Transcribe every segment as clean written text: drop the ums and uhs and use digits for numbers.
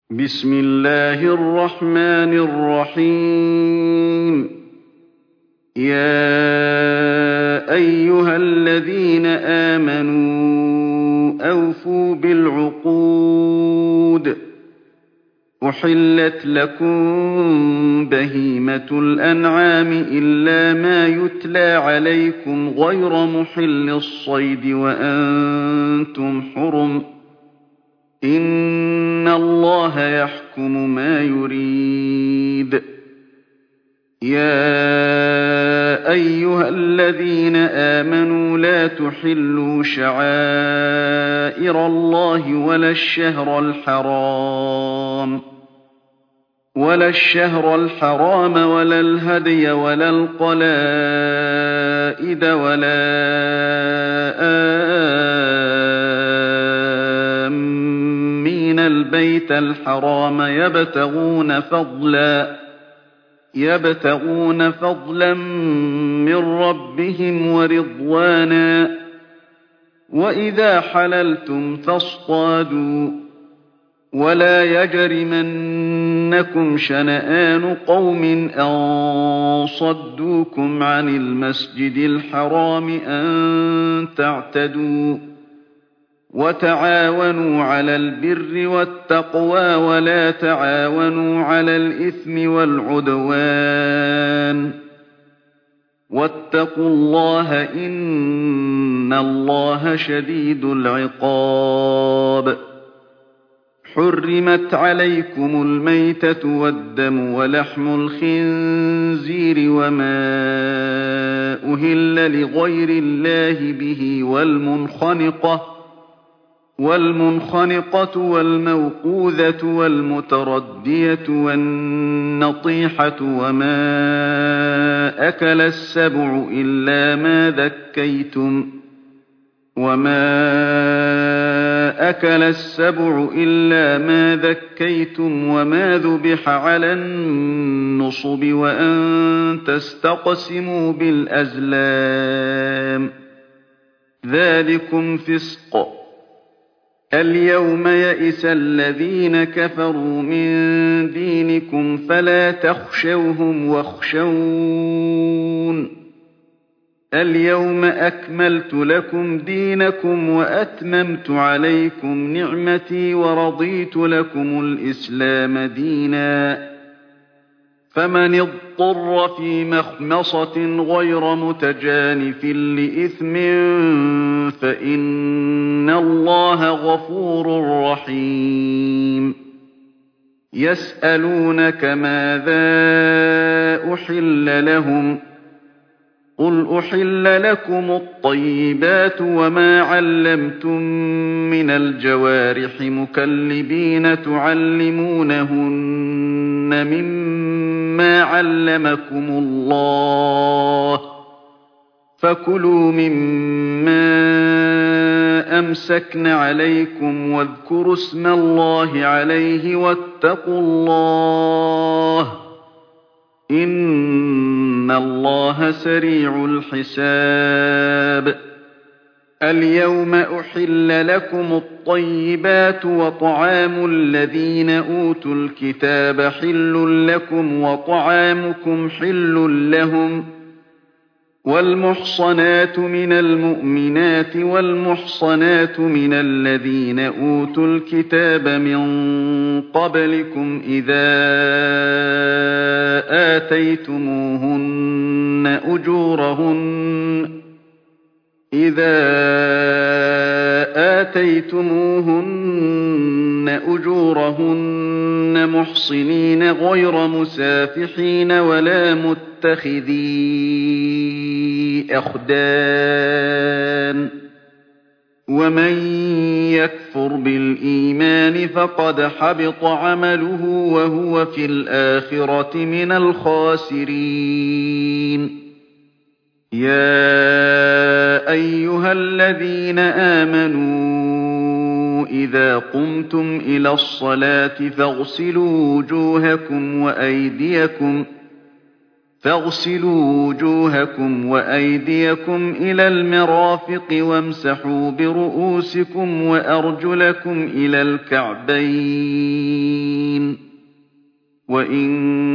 بسم الله الرحمن الرحيم. يا أيها الذين آمنوا أوفوا بالعقود. أحلت لكم بهيمة الأنعام إلا ما يتلى عليكم غير محل الصيد وأنتم حرم. إن الله يحكم ما يريد. يا أيها الذين آمنوا لا تحلوا شعائر الله ولا الشهر الحرام ولا الهدي ولا القلائد ولا آمين البيت الحرام يبتغون فضلا من ربهم ورضوانا. وإذا حللتم فاصطادوا. ولا يجرمنكم شنآن قوم أن صدوكم عن المسجد الحرام أن تعتدوا. وتعاونوا على البر والتقوى ولا تعاونوا على الإثم والعدوان. واتقوا الله إن الله شديد العقاب. حرمت عليكم الميتة والدم ولحم الخنزير وما أهل لغير الله به والمنخنقة والموقوذة والمتردية والنطيحة وما أكل السبع إلا ما ذكيتم وما ذبح على النصب وأن تستقسموا بالأزلام. ذلكم فسق. اليوم يئس الذين كفروا من دينكم فلا تخشوهم واخشون. اليوم أكملت لكم دينكم وأتممت عليكم نعمتي ورضيت لكم الإسلام دينا. فمن اضطر في مخمصة غير متجانف لإثم فإن الله غفور رحيم. يسألونك ماذا أحل لهم قل أحل لكم الطيبات وما علمتم من الجوارح مكلبين تعلمونهن مما علمكم الله فكلوا مما أمسكن عليكم واذكروا اسم الله عليه واتقوا الله إن الله سريع الحساب. اليوم أحل لكم الطيبات وطعام الذين أوتوا الكتاب حل لكم وطعامكم حل لهم. والمحصنات من المؤمنات والمحصنات من الذين أوتوا الكتاب من قبلكم إذا آتيتموهن أجورهن محصنين غير مسافحين ولا متخذي أخدان. ومن يكفر بالإيمان فقد حبط عمله وهو في الآخرة من الخاسرين. يا أيها الذين آمنوا إذا قمتم إلى الصلاة فاغسلوا وجوهكم وأيديكم إلى المرافق وامسحوا برؤوسكم وأرجلكم إلى الكعبين وَإِن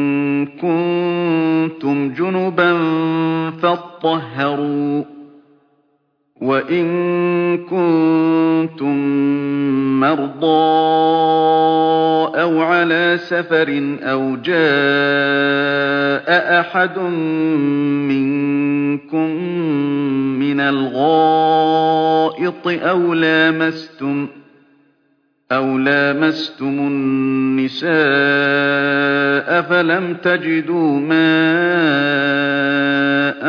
كُنتُمْ جُنُبًا فَاطَّهَّرُوا وَإِن كُنتُم مَّرْضَىٰ أَوْ عَلَىٰ سَفَرٍ أَوْ جَاءَ أَحَدٌ مِّنكُم مِّنَ الْغَائِطِ أَوْ لَامَسْتُمُ النِّسَاءَ فَلَمْ تَجِدُوا مَاءً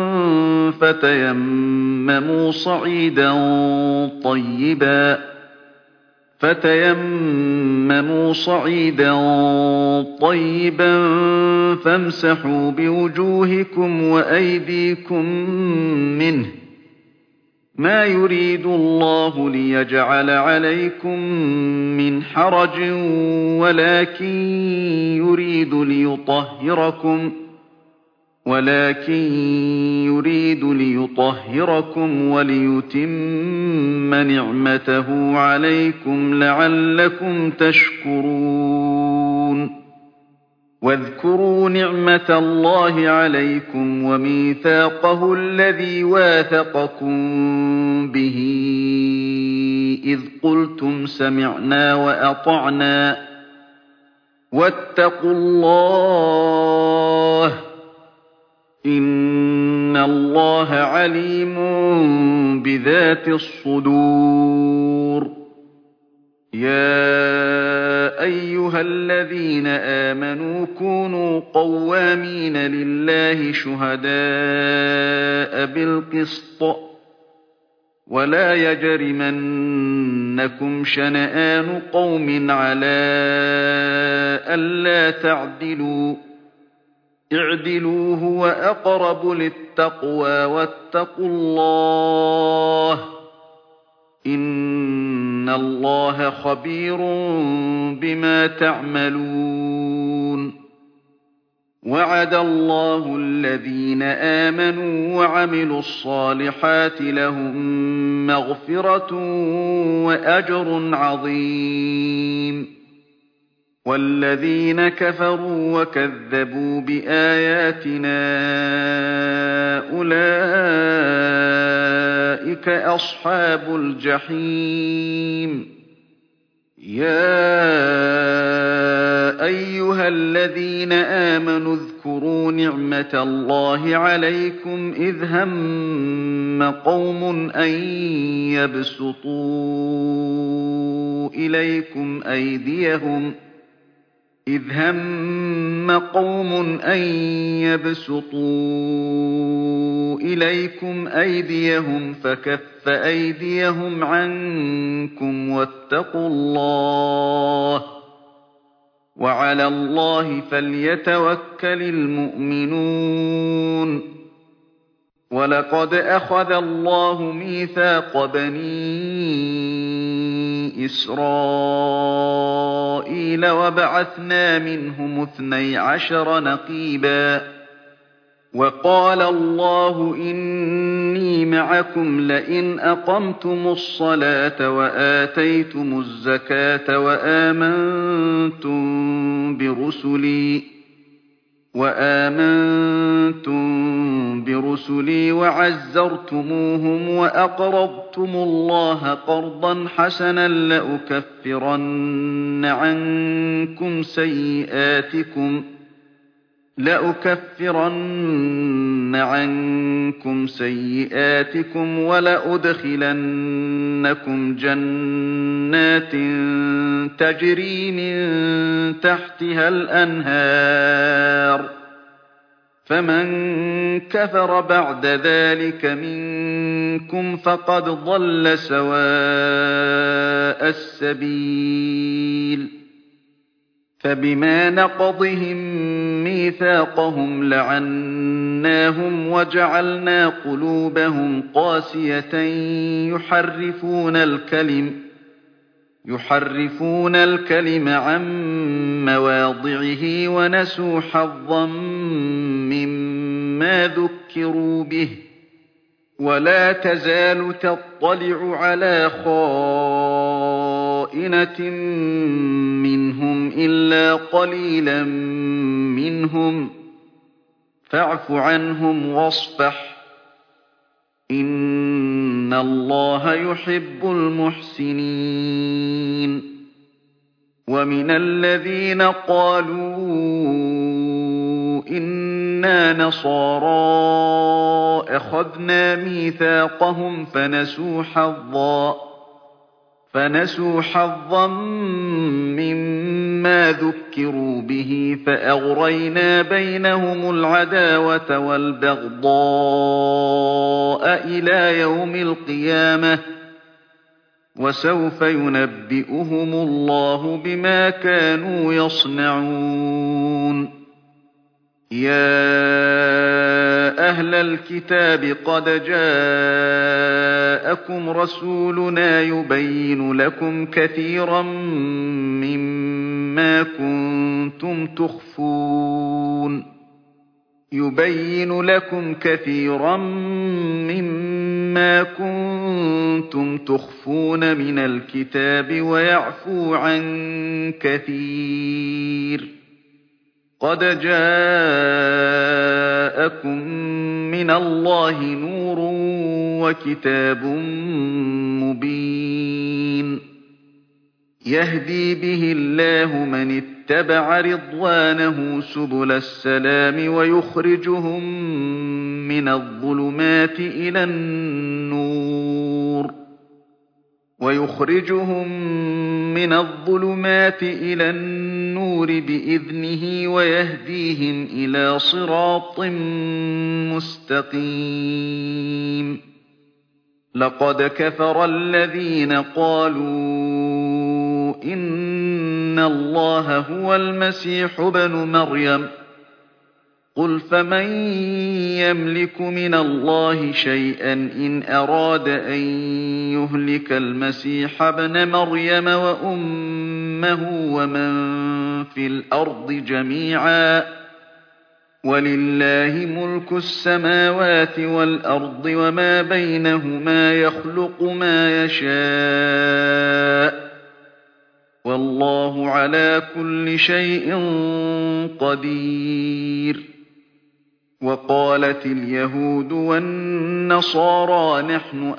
فتيمموا صعيدا طيبا فامسحوا بوجوهكم وأيديكم منه ۚ مَا يُرِيدُ اللَّهُ لِيَجْعَلَ عَلَيْكُم مِّنْ حَرَجٍ وَلَٰكِن يُرِيدُ لِيُطَهِّرَكُمْ وَلِيُتِمَّ نِعْمَتَهُ عَلَيْكُمْ لَعَلَّكُمْ تَشْكُرُونَ وَاذْكُرُوا نِعْمَةَ اللَّهِ عَلَيْكُمْ وَمِيثَاقَهُ الَّذِي وَاثَقَكُم بِهِ إِذْ قُلْتُمْ سَمِعْنَا وَأَطَعْنَا ۖ وَاتَّقُوا اللَّهَ ۚ إِنَّ اللَّهَ عَلِيمٌ بِذَاتِ الصُّدُورِ يَا أَيُّهَا الَّذِينَ آمَنُوا كُونُوا قَوَّامِينَ لِلَّهِ شُهَدَاءَ بِالْقِسْطِ ۖ وَلَا يَجْرِمَنَّكُمْ شَنَآنُ قَوْمٍ عَلَىٰ أَلَّا تَعْدِلُوا ۚ اعْدِلُوا هُوَ أَقْرَبُ لِلتَّقْوَىٰ ۖ وَاتَّقُوا اللَّهَ ۚ إِنَّ اللَّهَ خَبِيرٌ بِمَا تَعْمَلُونَ وَعَدَ اللَّهُ الَّذِينَ آمَنُوا وَعَمِلُوا الصَّالِحَاتِ لَهُم مَّغْفِرَةٌ وَأَجْرٌ عَظِيمٌ وَالَّذِينَ كَفَرُوا وَكَذَّبُوا بِآيَاتِنَا أُولَٰئِكَ أَصْحَابُ الْجَحِيمِ يَا أَيُّهَا الَّذِينَ آمَنُوا اذْكُرُوا نِعْمَةَ اللَّهِ عَلَيْكُمْ إِذْ هَمَّ قَوْمٌ أَن يَبْسُطُوا إِلَيْكُمْ أَيْدِيَهُمْ فَكَفَّ أَيْدِيَهُمْ عَنكُمْ ۖ وَاتَّقُوا اللَّهَ ۚ وَعَلَى اللَّهِ فَلْيَتَوَكَّلِ الْمُؤْمِنُونَ وَلَقَدْ أَخَذَ اللَّهُ مِيثَاقَ بَنِي إِسْرَائِيلَ وَبَعَثْنَا مِنْهُمُ 12 نَقِيبًا ۖ وَقَالَ اللَّهُ إِنِّي مَعَكُمْ ۖ لَئِنْ أَقَمْتُمُ الصَّلَاةَ وَآتَيْتُمُ الزَّكَاةَ وَآمَنتُم بِرُسُلِي وَعَزَّرْتُمُوهُمْ وَأَقْرَضْتُمُ اللَّهَ قَرْضًا حَسَنًا لَّأُكَفِّرَنَّ عَنكُمْ سَيِّئَاتِكُمْ وَلَأُدْخِلَنَّكُمْ جَنَّاتٍ تَجْرِي مِن تَحْتِهَا الْأَنْهَارُ ۚ فَمَن كَفَرَ بَعْدَ ذَٰلِكَ مِنكُمْ فَقَدْ ضَلَّ سَوَاءَ السَّبِيلِ فَبِمَا نَقْضِهِم مِّيثَاقَهُمْ لَعَنَّاهُمْ وَجَعَلْنَا قُلُوبَهُمْ قَاسِيَةً يُحَرِّفُونَ الْكَلِمَ عَن مَّوَاضِعِهِ وَنَسُوا حَظًّا مِّمَّا ذُكِّرُوا بِهِ ۚ وَلَا تَزَالُ تَطَّلِعُ عَلَىٰ خَائِنَةٍ مِّنْهُمْ إِلَّا قَلِيلًا مِّنْهُمْ فَاعْفُ عَنْهُمْ وَاصْفَحْ إِنَّ اللَّهَ يُحِبُّ الْمُحْسِنِينَ وَمِنَ الَّذِينَ قَالُوا إِنَّا نَصَارَىٰ أَخَذْنَا مِيثَاقَهُمْ فَنَسُوا حَظًّا مِّمَّا ذُكِّرُوا بِهِ فَأَغْرَيْنَا بَيْنَهُمُ الْعَدَاوَةَ وَالْبَغْضَاءَ إِلَىٰ يَوْمِ الْقِيَامَةِ ۚ وَسَوْفَ يُنَبِّئُهُمُ اللَّهُ بِمَا كَانُوا يَصْنَعُونَ يَا أَهْلَ الْكِتَابِ قَدْ جَاءَكُمْ رَسُولُنَا يُبَيِّنُ لَكُمْ كَثِيرًا مِّمَّا كُنتُمْ تُخْفُونَ مِنَ الْكِتَابِ وَيَعْفُو عَن كَثِيرٍ قَدْ جَاءَكُم مِّنَ اللَّهِ نُورٌ وَكِتَابٌ مُّبِينٌ يَهْدِي بِهِ اللَّهُ مَنِ اتَّبَعَ رِضْوَانَهُ سُبُلَ السَّلَامِ وَيُخْرِجُهُم مِّنَ الظُّلُمَاتِ إِلَى النُّورِ بِإِذْنِهِ وَيَهْدِيهِمْ إِلَىٰ صِرَاطٍ مُّسْتَقِيمٍ لَقَدْ كَفَرَ الَّذِينَ قَالُوا إِنَّ اللَّهَ هُوَ الْمَسِيحُ ابْنُ مَرْيَمَ قُلْ فَمَن يَمْلِكُ مِنَ اللَّهِ شَيْئًا إِنْ أَرَادَ أَن يُهْلِكَ الْمَسِيحَ ابْنَ مَرْيَمَ وَأُمَّهُ وَمَن فِي الْأَرْضِ جَمِيعًا ۗ وَلِلَّهِ مُلْكُ السَّمَاوَاتِ وَالْأَرْضِ وَمَا بَيْنَهُمَا ۖ يَخْلُقُ مَا يَشَاءُ ۚ وَاللَّهُ عَلَىٰ كُلِّ شَيْءٍ قَدِيرٌ وَقَالَتِ الْيَهُودُ وَالنَّصَارَىٰ نَحْنُ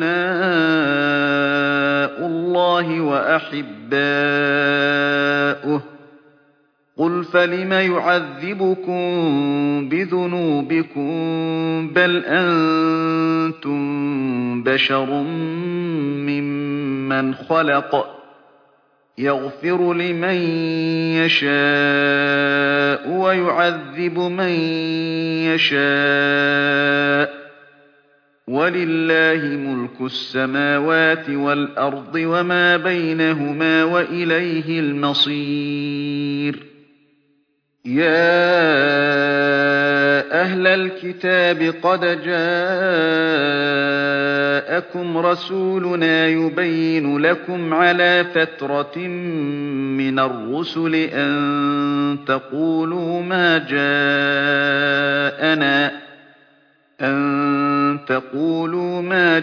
أَبْنَاءُ اللَّهِ وَأَحِبَّاؤُهُ ۚ قُلْ فَلِمَ يُعَذِّبُكُم بِذُنُوبِكُم ۖ بَلْ أَنتُم بَشَرٌ مِّمَّنْ خَلَقَ ۚ يَغْفِرُ لِمَن يَشَاءُ وَيُعَذِّبُ مَن يَشَاءُ ۚ وَلِلَّهِ مُلْكُ السَّمَاوَاتِ وَالْأَرْضِ وَمَا بَيْنَهُمَا ۖ وَإِلَيْهِ الْمَصِيرُ يَا أَهْلَ الْكِتَابِ قَدْ جَاءَكُمْ رَسُولُنَا يُبَيِّنُ لَكُمْ عَلَىٰ فَتْرَةٍ مِّنَ الرُّسُلِ أَن تَقُولُوا مَا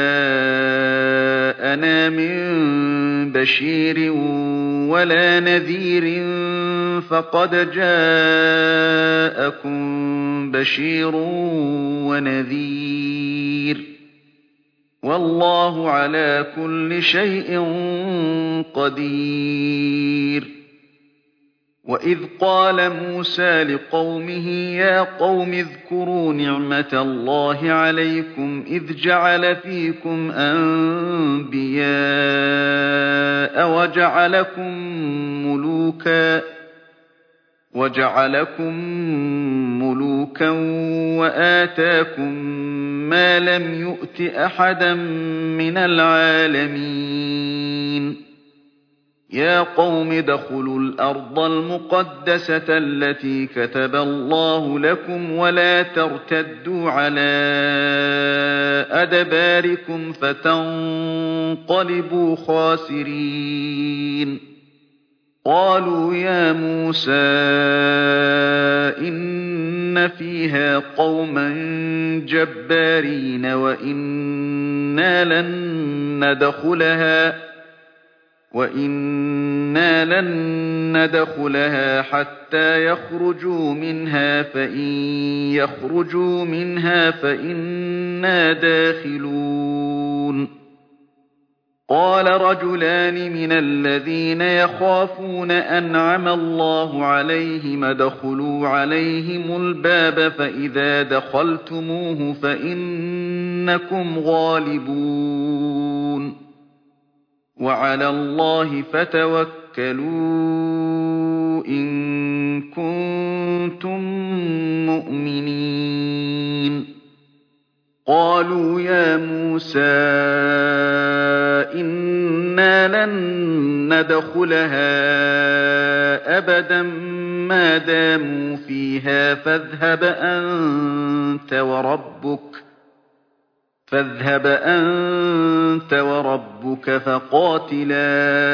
جَاءَنَا مِن بَشِيرٍ وَلَا نَذِيرٍ ۖ فَقَدْ جَاءَكُم بَشِيرٌ وَنَذِيرٌ ۗ وَاللَّهُ عَلَىٰ كُلِّ شَيْءٍ قَدِيرٌ وَإِذْ قَالَ مُوسَىٰ لِقَوْمِهِ يَا قَوْمِ اذْكُرُوا نِعْمَةَ اللَّهِ عَلَيْكُمْ إِذْ جَعَلَ فِيكُمْ أَنبِيَاءَ وَجَعَلَكُم مُّلُوكًا وَآتَاكُم مَّا لَمْ يُؤْتِ أَحَدًا مِّنَ الْعَالَمِينَ يَا قَوْمِ ادْخُلُوا الْأَرْضَ الْمُقَدَّسَةَ الَّتِي كَتَبَ اللَّهُ لَكُمْ وَلَا تَرْتَدُّوا عَلَىٰ أَدْبَارِكُمْ فَتَنقَلِبُوا خَاسِرِينَ قَالُوا يَا مُوسَىٰ إِنَّ فِيهَا قَوْمًا جَبَّارِينَ وَإِنَّا لَن وَإِنَّا لَن نَّدْخُلَهَا حَتَّىٰ يَخْرُجُوا مِنْهَا فَإِن يَخْرُجُوا مِنْهَا فَإِنَّا دَاخِلُونَ قَالَ رَجُلَانِ مِنَ الَّذِينَ يَخَافُونَ أَنْعَمَ اللَّهُ عَلَيْهِمُ ادْخُلُوا عَلَيْهِمُ الْبَابَ فَإِذَا دَخَلْتُمُوهُ فَإِنَّكُمْ غَالِبُونَ وَعَلَى اللَّهِ فَتَوَكَّلُوا إِن كُنتُم مُّؤْمِنِينَ قَالُوا يَا مُوسَىٰ إِنَّا لَن نَّدْخُلَهَا أَبَدًا مَّا دَامُوا فِيهَا فاذهب أنتَ وَرَبُّكَ فَقَاتِلَا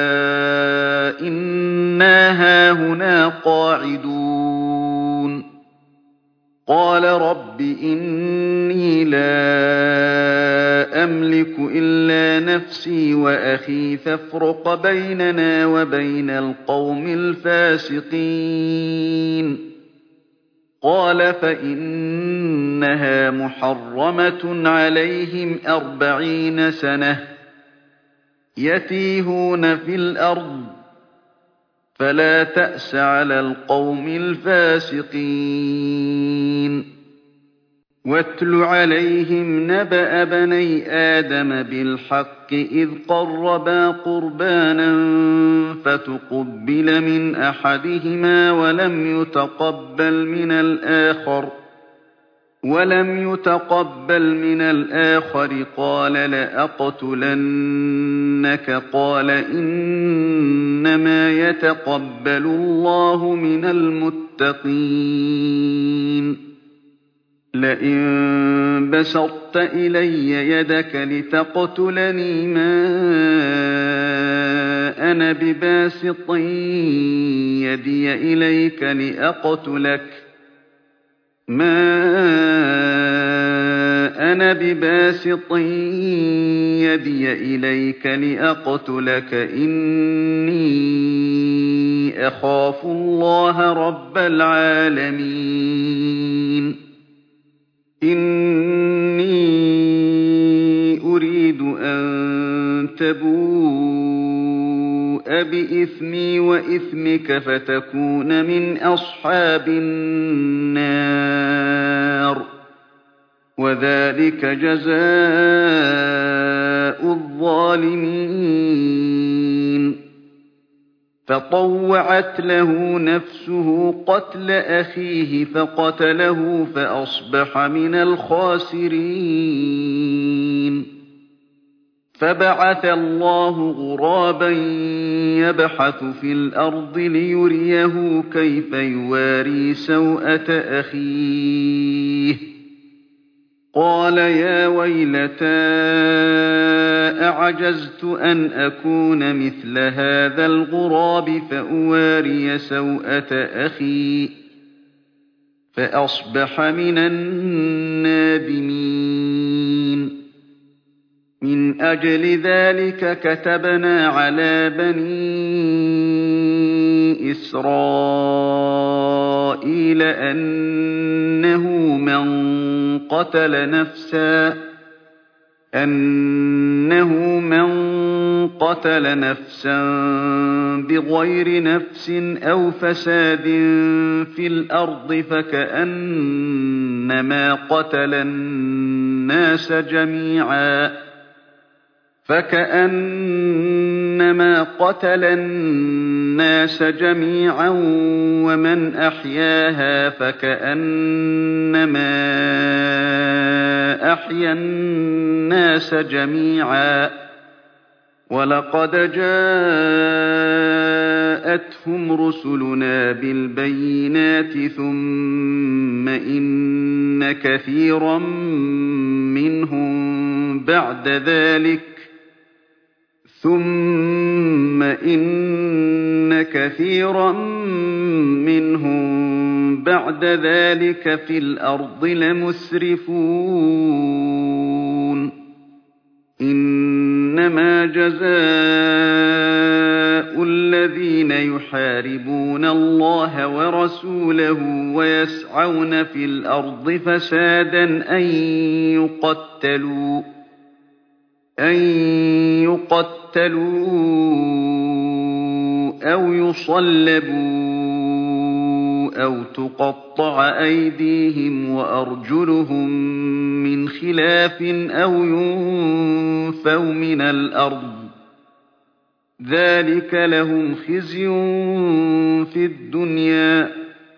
إِنَّا هَاهُنَا قَاعِدُونَ قَالَ رَبِّ إِنِّي لَا أَمْلِكُ إِلَّا نَفْسِي وَأَخِي فَافْرُقْ بَيْنَنَا وَبَيْنَ الْقَوْمِ الْفَاسِقِينَ قَالَ فَإِنَّهَا مُحَرَّمَةٌ عَلَيْهِمْ 40 سَنَةً يَتِيهُونَ فِي الْأَرْضِ فَلَا تَأْسَ عَلَى الْقَوْمِ الْفَاسِقِينَ وَاتْلُ عَلَيْهِمْ نَبَأَ بَنِي آدَمَ بِالْحَقِّ إِذْ قَرَّبَا قُرْبَانًا فَتُقُبِّلَ مِنْ أَحَدِهِمَا وَلَمْ يُتَقَبَّلْ مِنَ الْآخَرِ قَالَ لَأَقْتُلَنَّكَ قَالَ إِنَّمَا يَتَقَبَّلُ اللَّهُ مِنَ الْمُتَّقِينَ لَئِن بَسَطتَ إِلَيَّ يَدَكَ لِتَقْتُلَنِي مَا أَنَا بِبَاسِطٍ يَدِيَ إِلَيْكَ لِأَقْتُلَكَ إِنِّي أَخَافُ اللَّهَ رَبَّ الْعَالَمِينَ إِنِّي أُرِيدُ أَن تَبُوءَ بِإِثْمِي وَإِثْمِكَ فَتَكُونَ مِنْ أَصْحَابِ النَّارِ ۚ وَذَٰلِكَ جَزَاءُ الظَّالِمِينَ فَطَوَّعَتْ لَهُ نَفْسُهُ قَتْلَ أَخِيهِ فَقَتَلَهُ فَأَصْبَحَ مِنَ الْخَاسِرِينَ فَبَعَثَ اللَّهُ غُرَابًا يَبْحَثُ فِي الْأَرْضِ لِيُرِيَهُ كَيْفَ يُوَارِي سَوْءَةَ أَخِيهِ ۚ قَالَ يَا وَيْلَتَا أَعَجَزْتُ أَنْ أَكُونَ مِثْلَ هَٰذَا الْغُرَابِ فَأُوَارِيَ سَوْءَةَ أَخِي ۖ فَأَصْبَحَ مِنَ النَّادِمِينَ مِنْ أَجْلِ ذَٰلِكَ كَتَبْنَا عَلَىٰ بَنِي إِسْرَائِيلَ أَنَّهُ مَن قَتَلَ نَفْسًا بِغَيْرِ نَفْسٍ أَوْ فَسَادٍ فِي الْأَرْضِ فَكَأَنَّمَا قَتَلَ النَّاسَ جَمِيعًا وَمَنْ أَحْيَاهَا فَكَأَنَّمَا أَحْيَا النَّاسَ جَمِيعًا ۚ وَلَقَدْ جَاءَتْهُمْ رُسُلُنَا بِالْبَيِّنَاتِ ثُمَّ إِنَّ كَثِيرًا مِّنْهُم بَعْدَ ذَٰلِكَ فِي الْأَرْضِ لَمُسْرِفُونَ إنما جزاء الذين يحاربون الله ورسوله ويسعون في الأرض فسادا أن يقتلوا أو يصلبوا أو تقطع أيديهم وأرجلهم من خلاف أو ينفوا من الأرض ذلك لهم خزي في الدنيا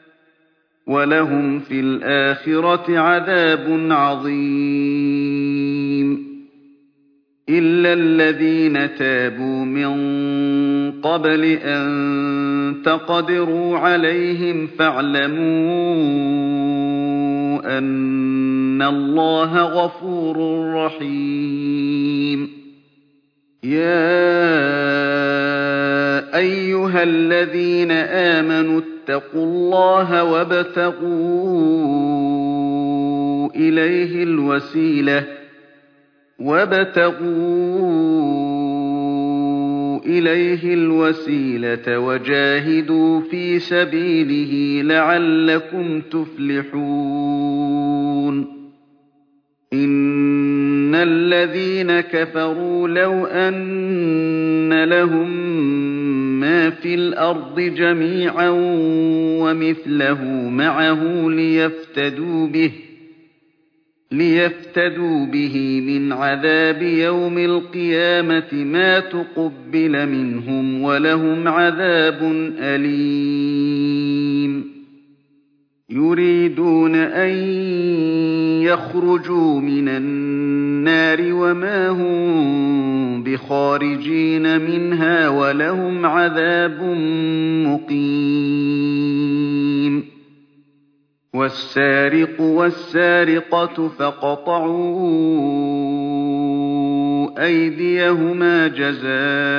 ولهم في الآخرة عذاب عظيم إلا الذين تابوا من قبل أن تقدروا عليهم فاعلموا أن الله غفور رحيم يا أيها الذين آمنوا اتقوا الله وابتغوا إليه الوسيلة وجاهدوا في سبيله لعلكم تفلحون إن الذين كفروا لو أن لهم ما في الأرض جميعا ومثله معه ليفتدوا به من عذاب يوم القيامة ما تقبل منهم ولهم عذاب أليم يريدون أن يخرجوا من النار وما هم بخارجين منها ولهم عذاب مقيم والسارق والسارقة فاقطعوا أيديهما جزاء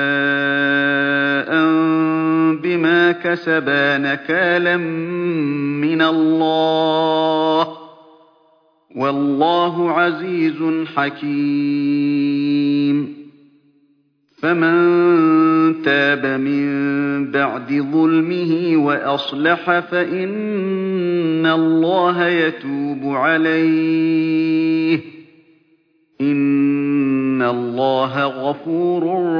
بما كسبا نكالا من الله والله عزيز حكيم فمن تاب من بعد ظلمه وأصلح فإن الله يتوب عليه إن الله غفور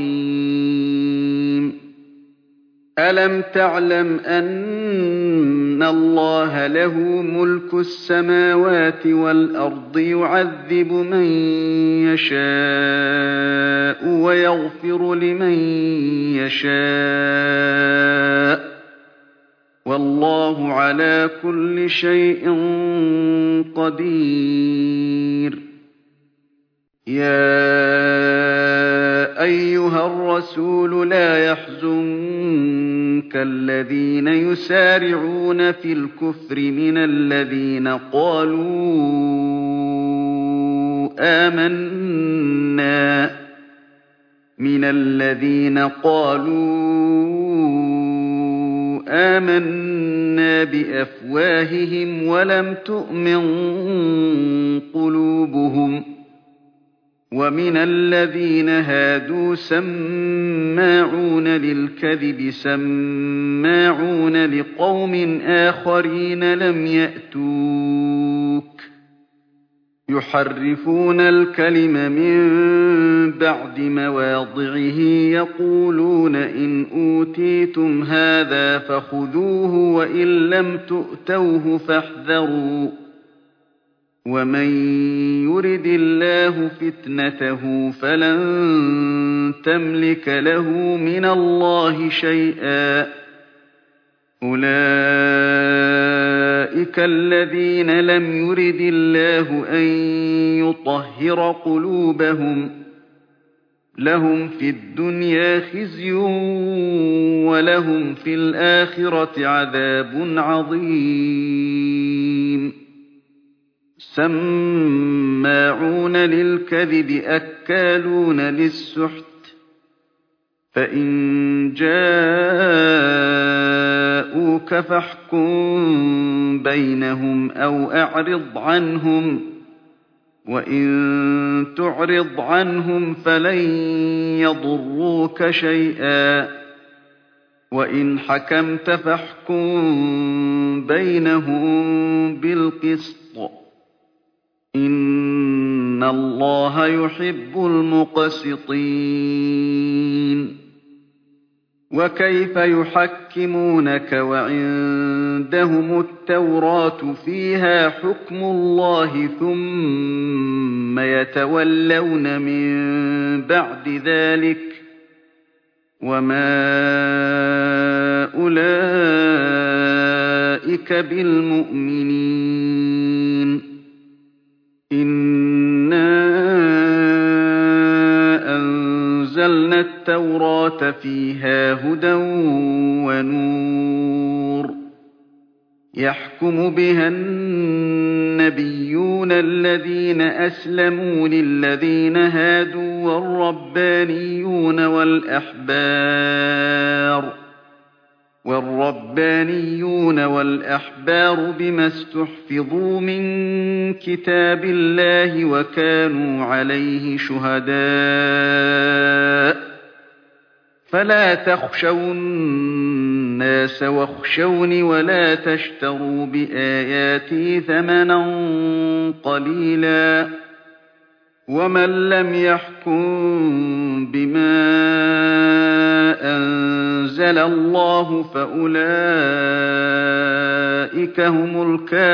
رحيم ألم تعلم أن الله له ملك السماوات والأرض يعذب من يشاء ويغفر لمن يشاء والله على كل شيء قدير يا أيها الرسول لا يحزنك الذين يسارعون في الكفر من الذين قالوا آمنا بأفواههم ولم تؤمن قلوبهم ومن الذين هادوا سماعون للكذب سماعون لقوم آخرين لم يأتوك يحرفون الكلم من بعد مواضعه يقولون إن أوتيتم هذا فخذوه وإن لم تؤتوه فاحذروا ومن يرد الله فتنته فلن تملك له من الله شيئا أولئك الذين لم يرد الله أن يطهر قلوبهم لهم في الدنيا خزي ولهم في الآخرة عذاب عظيم سماعون للكذب أكالون للسحت فإن جاءوك فاحكم بينهم أو أعرض عنهم وَإِن تُعْرِضْ عَنْهُمْ فَلَن يَضُرُّوكَ شَيْئًا ۖ وَإِنْ حَكَمْتَ فَاحْكُم بَيْنَهُم بِالْقِسْطِ ۚ إِنَّ اللَّهَ يُحِبُّ الْمُقْسِطِينَ وَكَيْفَ يُحَكِّمُونَكَ وَعِندَهُمُ التَّوْرَاةُ فِيهَا حُكْمُ اللَّهِ ثُمَّ يَتَوَلَّوْنَ مِن بَعْدِ ذَٰلِكَ ۚ وَمَا أُولَٰئِكَ بِالْمُؤْمِنِينَ إِنَّا أَنزَلْنَا التَّوْرَاةَ فِيهَا هُدًى وَنُورٌ يَحْكُمُ بِهَا النَّبِيُّونَ الَّذِينَ أَسْلَمُوا لِلَّذِينَ هَادُوا وَالرَّبَّانِيُّونَ وَالْأَحْبَارُ بِمَا اسْتُحْفِظُوا مِن كِتَابِ اللَّهِ وَكَانُوا عَلَيْهِ شُهَدَاءَ ۚ فَلَا تَخْشَوُا النَّاسَ وَاخْشَوْنِ وَلَا تَشْتَرُوا بِآيَاتِي ثَمَنًا قَلِيلًا ۚ وَمَن لَّمْ يَحْكُم بِمَا أَنزَلَ اللَّهُ فَأُولَٰئِكَ هُمُ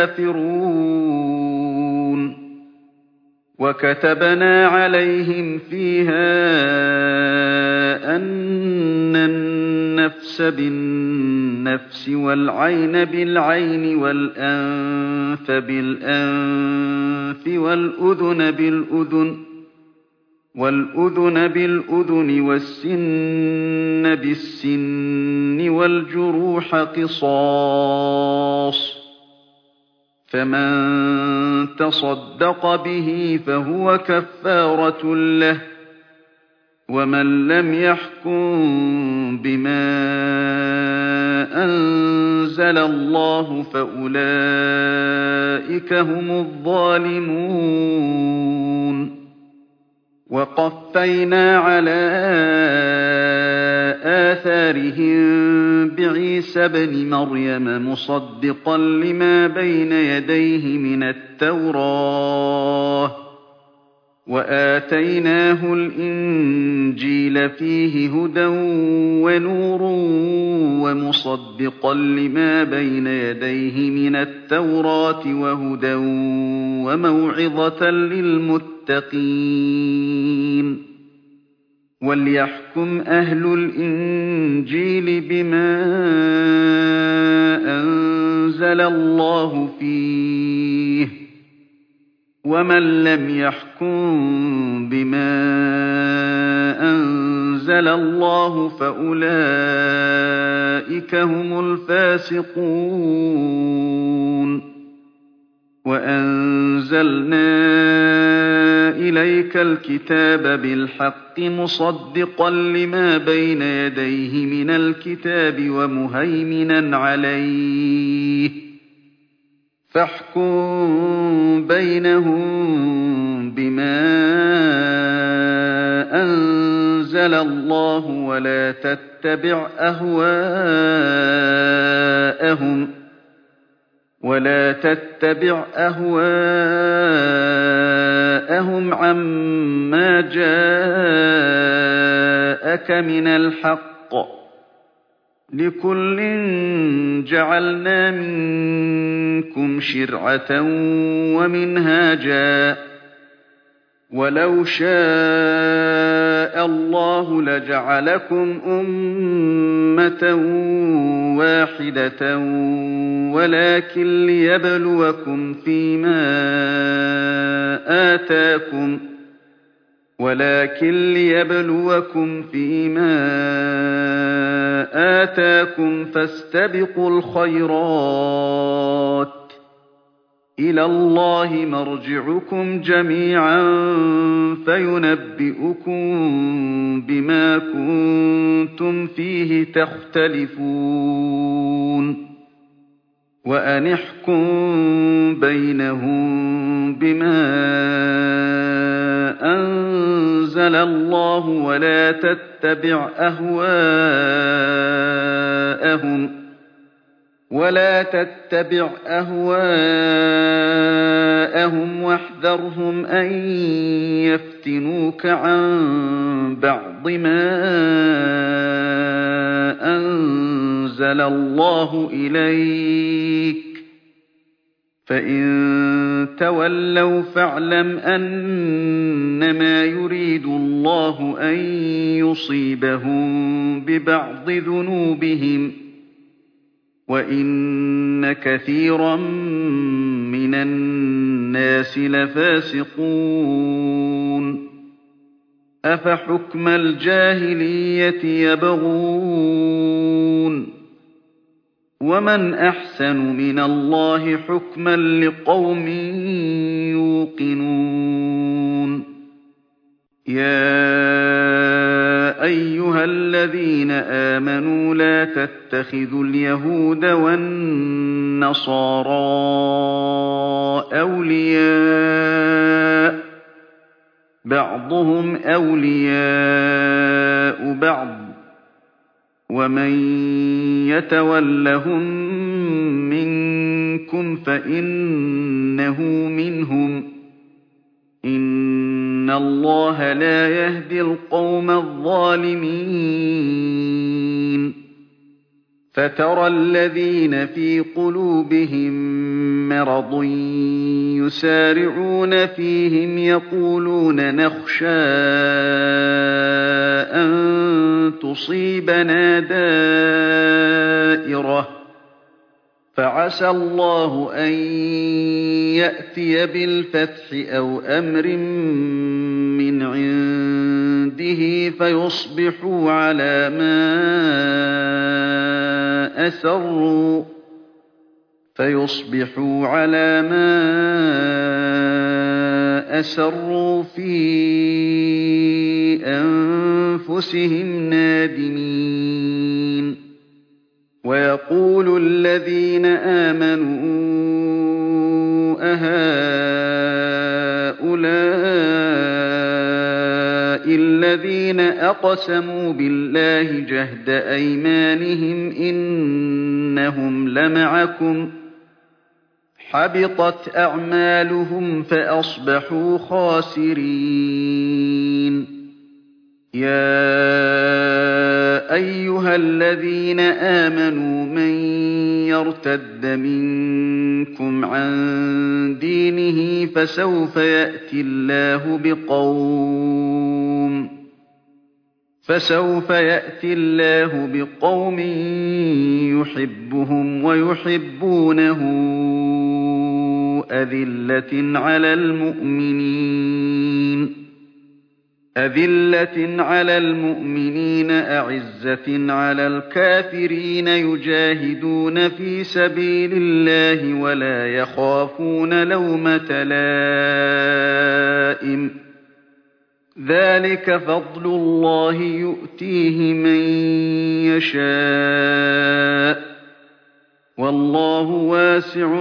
الْكَافِرُونَ وَكَتَبْنَا عَلَيْهِمْ فِيهَا أَنَّ النَّفْسَ بِالنَّفْسِ وَالْعَيْنَ بِالْعَيْنِ وَالْأَنفَ بِالْأَنفِ وَالْأُذُنَ بِالْأُذُنِ وَالسِّنَّ بِالسِّنِّ وَالْجُرُوحَ قِصَاصٌ ۚ فَمَن تَصَدَّقَ بِهِ فَهُوَ كَفَّارَةٌ لَّهُ ۚ وَمَن لَّمْ يَحْكُم بِمَا أَنزَلَ اللَّهُ فَأُولَٰئِكَ هُمُ الظَّالِمُونَ وَقَفَّيْنَا عَلَىٰ آثَارِهِم بِعِيسَى ابْنِ مَرْيَمَ مُصَدِّقًا لِّمَا بَيْنَ يَدَيْهِ مِنَ التَّوْرَاةِ ۖ وَآتَيْنَاهُ الْإِنجِيلَ فِيهِ هُدًى وَنُورٌ وَمُصَدِّقًا لِّمَا بَيْنَ يَدَيْهِ مِنَ التَّوْرَاةِ وَهُدًى وَمَوْعِظَةً لِّلْمُتَّقِينَ وَلْيَحْكُمْ أَهْلُ الْإِنجِيلِ بِمَا أَنزَلَ اللَّهُ فِيهِ ۚ وَمَن لَّمْ يَحْكُم بِمَا أَنزَلَ اللَّهُ فَأُولَٰئِكَ هُمُ الْفَاسِقُونَ وَأَنزَلْنَا إِلَيْكَ الْكِتَابَ بِالْحَقِّ مُصَدِّقًا لِّمَا بَيْنَ يَدَيْهِ مِنَ الْكِتَابِ وَمُهَيْمِنًا عَلَيْهِ ۖ فَاحْكُم بَيْنَهُم بِمَا أَنزَلَ اللَّهُ وَلَا تَتَّبِعْ أَهْوَاءَهُمْ عَمَّا جَاءَكَ مِنَ الْحَقِّ ۚ لِكُلٍّ جَعَلْنَا مِنكُمْ شِرْعَةً وَمِنْهَاجًا ۚ وَلَوْ شَاءَ اللَّهُ لَجَعَلَكُمْ أُمَّةً وَاحِدَةً وَلَٰكِن لِّيَبْلُوَكُمْ فِيمَا آتَاكُمْ ۖ فَاسْتَبِقُوا الْخَيْرَاتِ ۚ إِلَى اللَّهِ مَرْجِعُكُمْ جَمِيعًا فَيُنَبِّئُكُم بِمَا كُنتُمْ فِيهِ تَخْتَلِفُونَ وأن احكم بينهم بما أنزل الله ولا تتبع أهواءهم واحذرهم أن يفتنوك عن بعض ما أنزل الله إليك فإن تولوا فاعلم أنما يريد الله أن يصيبهم ببعض ذنوبهم وإن كثيرا من الناس لفاسقون أفحكم الجاهلية يبغون ومن أحسن من الله حكما لقوم يوقنون يا أيها الذين آمنوا لا تتخذوا اليهود والنصارى أولياء بعضهم أولياء بعض ومن يتولهم منكم فإنه منهم إن الله لا يهدي القوم الظالمين فترى الذين في قلوبهم مرض يسارعون فيهم يقولون نخشى أن تصيبنا دائرة فعسى الله أن يأتي بالفتح أو أمر من عنده فيصبحوا على ما أسروا في أنفسهم نادمين ويقول الذين آمنوا أهؤلاء الذين أقسموا بالله جهد أيمانهم إنهم لمعكم حبطت أعمالهم فأصبحوا خاسرين يا أيها الذين آمنوا من يرتد منكم عن دينه فسوف يأتي الله بقوم يحبهم ويحبونه أذلة على المؤمنين أعزة على الكافرين يجاهدون في سبيل الله ولا يخافون لومة لائم ذلك فضل الله يؤتيه من يشاء والله واسع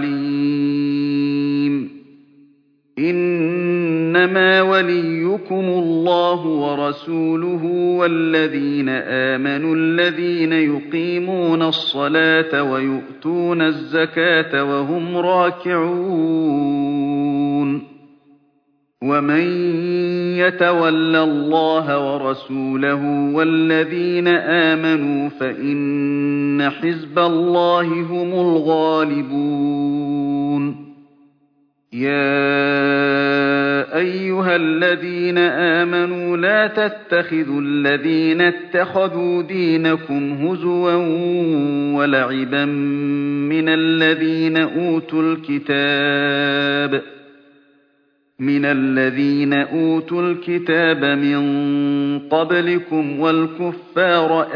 عليم إنما وليكم الله ورسوله والذين آمنوا الذين يقيمون الصلاة ويؤتون الزكاة وهم راكعون ومن يتول الله ورسوله والذين آمنوا فإن حزب الله هم الغالبون يا أيها الذين آمنوا لا تتخذوا الذين اتخذوا دينكم هزوا ولعبا من الذين أوتوا الكتاب من قبلكم والكفار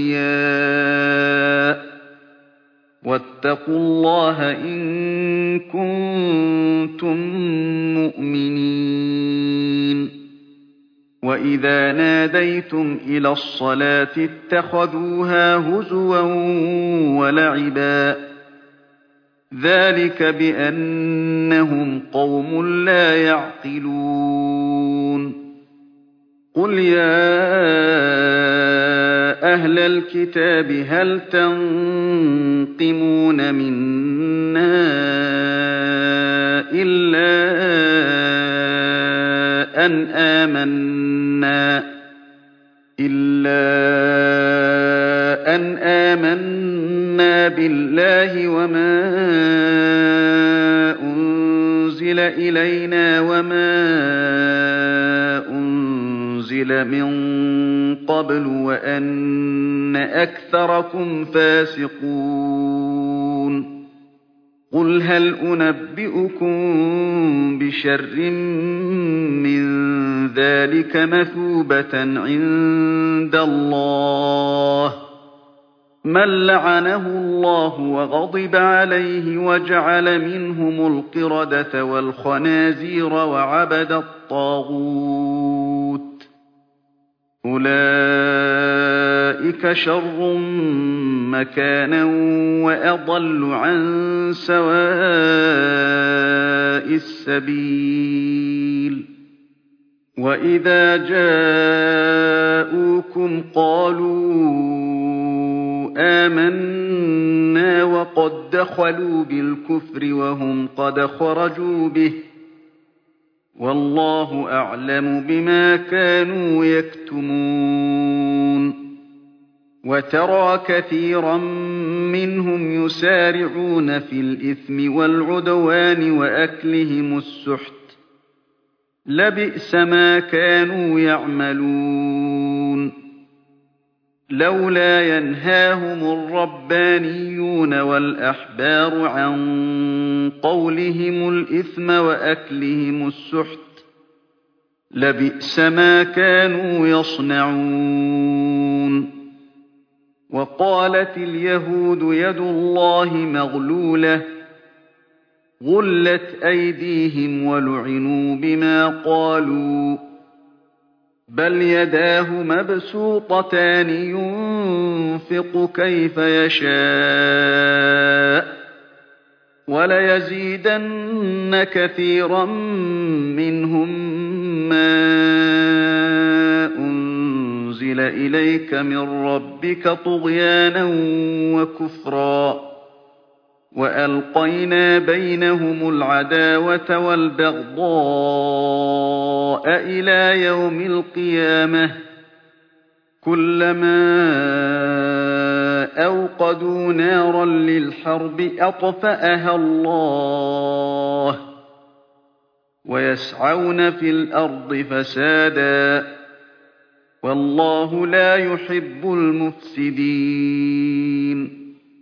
أولياء واتقوا الله إن كنتم مؤمنين وإذا ناديتم إلى الصلاة اتخذوها هزوا ولعبا ذلك بأنهم قوم لا يعقلون قل يا أهل الكتاب هل تنقمون منا إلا أن آمنا بالله وما أنزل إلينا وما أنزل من قبل وأن أكثركم فاسقون قل هل أنبئكم بشر من ذلك مثوبة عند الله من لعنه الله وغضب عليه وجعل منهم القردة والخنازير وعبد الطاغوت أولئك شر مكانا وأضل عن سواء السبيل وإذا جاءوكم قالوا آمنا وقد دخلوا بالكفر وهم قد خرجوا به والله أعلم بما كانوا يكتمون وترى كثيرا منهم يسارعون في الإثم والعدوان وأكلهم السحت لبئس ما كانوا يعملون لولا ينهاهم الربانيون والأحبار عن قولهم الإثم وأكلهم السحت لبئس ما كانوا يصنعون وقالت اليهود يد الله مغلولة غلت أيديهم ولعنوا بما قالوا بل يداه مبسوطتان ينفق كيف يشاء وليزيدن كثيرا منهم ما أنزل إليك من ربك طغيانا وكفرا وألقينا بينهم العداوة والبغضاء إلى يوم القيامة كلما أوقدوا نارا للحرب أطفأها الله ويسعون في الأرض فسادا والله لا يحب المفسدين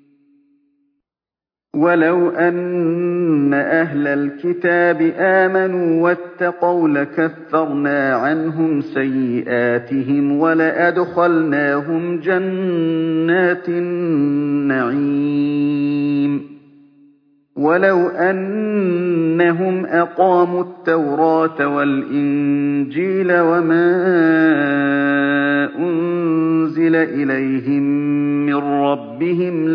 ولو أن أهل الكتاب آمنوا واتقوا لكفرنا عنهم سيئاتهم ولأدخلناهم جنات النعيم ولو أنهم أقاموا التوراة والإنجيل وما أنزل إليهم من ربهم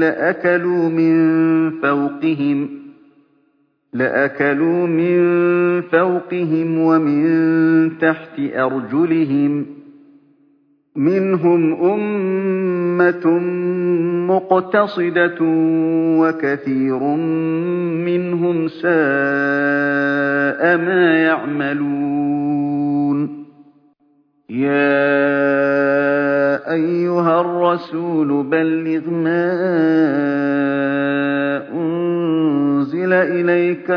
لأكلوا من فوقهم ومن تحت أرجلهم منهم أمة مقتصدة وكثير منهم ساء ما يعملون يا أيها الرسول بلغ ما أنزل إليك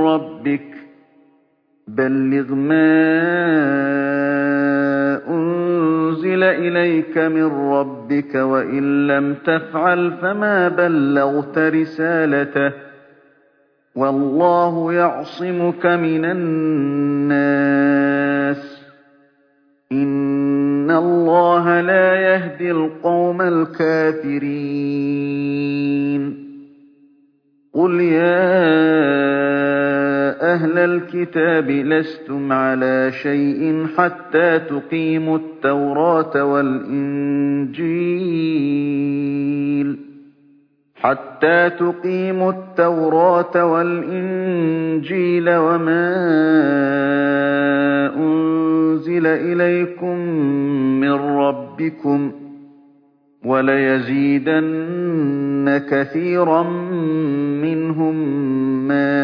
من ربك وإن لم تفعل فما بلغت رسالته والله يعصمك من الناس إن الله لا يهدي القوم الكافرين قل يا أهل الكتاب لستم على شيء حتى تقيموا التوراة والإنجيل حَتَّىٰ تُقِيمُوا التَّوْرَاةَ وَالْإِنجِيلَ وَمَا أُنزِلَ إِلَيْكُم مِّن رَّبِّكُمْ ۗ وَلَيَزِيدَنَّ كَثِيرًا مِّنْهُم مَّا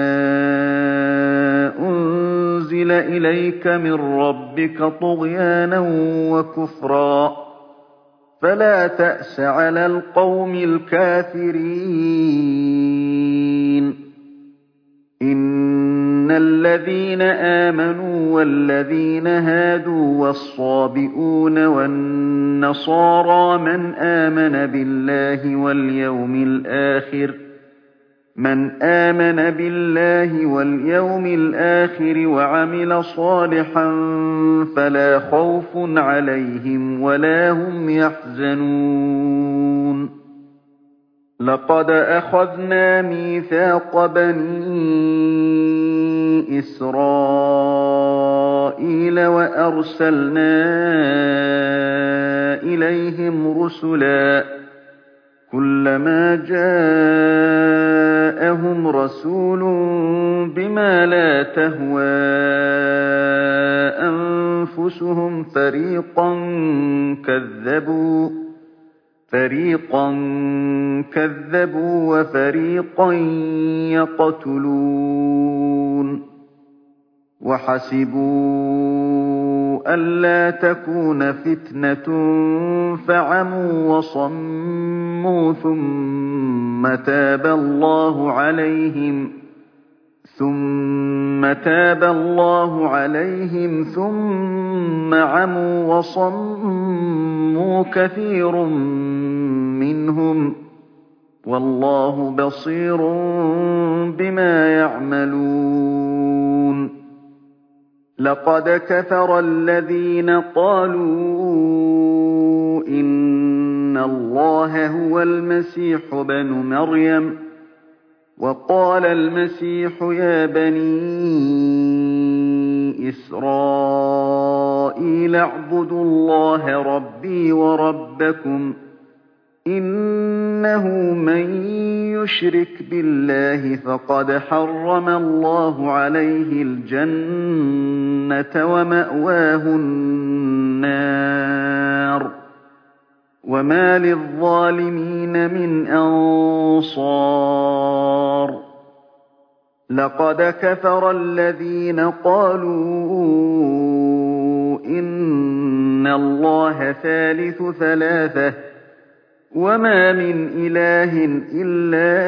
أُنزِلَ إِلَيْكَ مِن رَّبِّكَ طُغْيَانًا وَكُفْرًا ۖ فَلَا تَأْسَ عَلَى الْقَوْمِ الْكَافِرِينَ إِنَّ الَّذِينَ آمَنُوا وَالَّذِينَ هَادُوا وَالصَّابِئُونَ وَالنَّصَارَىٰ مَنْ آمَنَ بِاللَّهِ وَالْيَوْمِ الْآخِرِ وَعَمِلَ صَالِحًا فَلَا خَوْفٌ عَلَيْهِمْ وَلَا هُمْ يَحْزَنُونَ لَقَدْ أَخَذْنَا مِيثَاقَ بَنِي إِسْرَائِيلَ وَأَرْسَلْنَا إِلَيْهِمْ رُسُلًا ۖ كُلَّمَا جَاءَهُمْ رَسُولٌ بِمَا لَا تَهْوَىٰ أَنفُسُهُمْ فَرِيقًا كَذَّبُوا وَفَرِيقًا يَقْتُلُونَ وَحَسِبُوا أَلَّا تَكُونَ فِتْنَةٌ فَعَمُوا وَصَمُّوا ثُمَّ تَابَ اللَّهُ عَلَيْهِمْ ثُمَّ عَمُوا وَصَمُّوا كَثِيرٌ مِّنْهُمْ ۚ وَاللَّهُ بَصِيرٌ بِمَا يَعْمَلُونَ لَقَدْ كَفَرَ الَّذِينَ قَالُوا إِنَّ اللَّهَ هُوَ الْمَسِيحُ ابْنُ مَرْيَمَ ۖ وَقَالَ الْمَسِيحُ يَا بَنِي إِسْرَائِيلَ اعْبُدُوا اللَّهَ رَبِّي وَرَبَّكُمْ ۖ إِنَّهُ مَن يُشْرِكْ بِاللَّهِ فَقَدْ حَرَّمَ اللَّهُ عَلَيْهِ الْجَنَّةَ وَمَأْوَاهُ النَّارُ ۖ وَمَا لِلظَّالِمِينَ مِنْ أَنصَارٍ لَقَدْ كَفَرَ الَّذِينَ قَالُوا إِنَّ اللَّهَ ثَالِثُ ثَلَاثَةٍ وَمَا مِنْ إِلَٰهٍ إِلَّا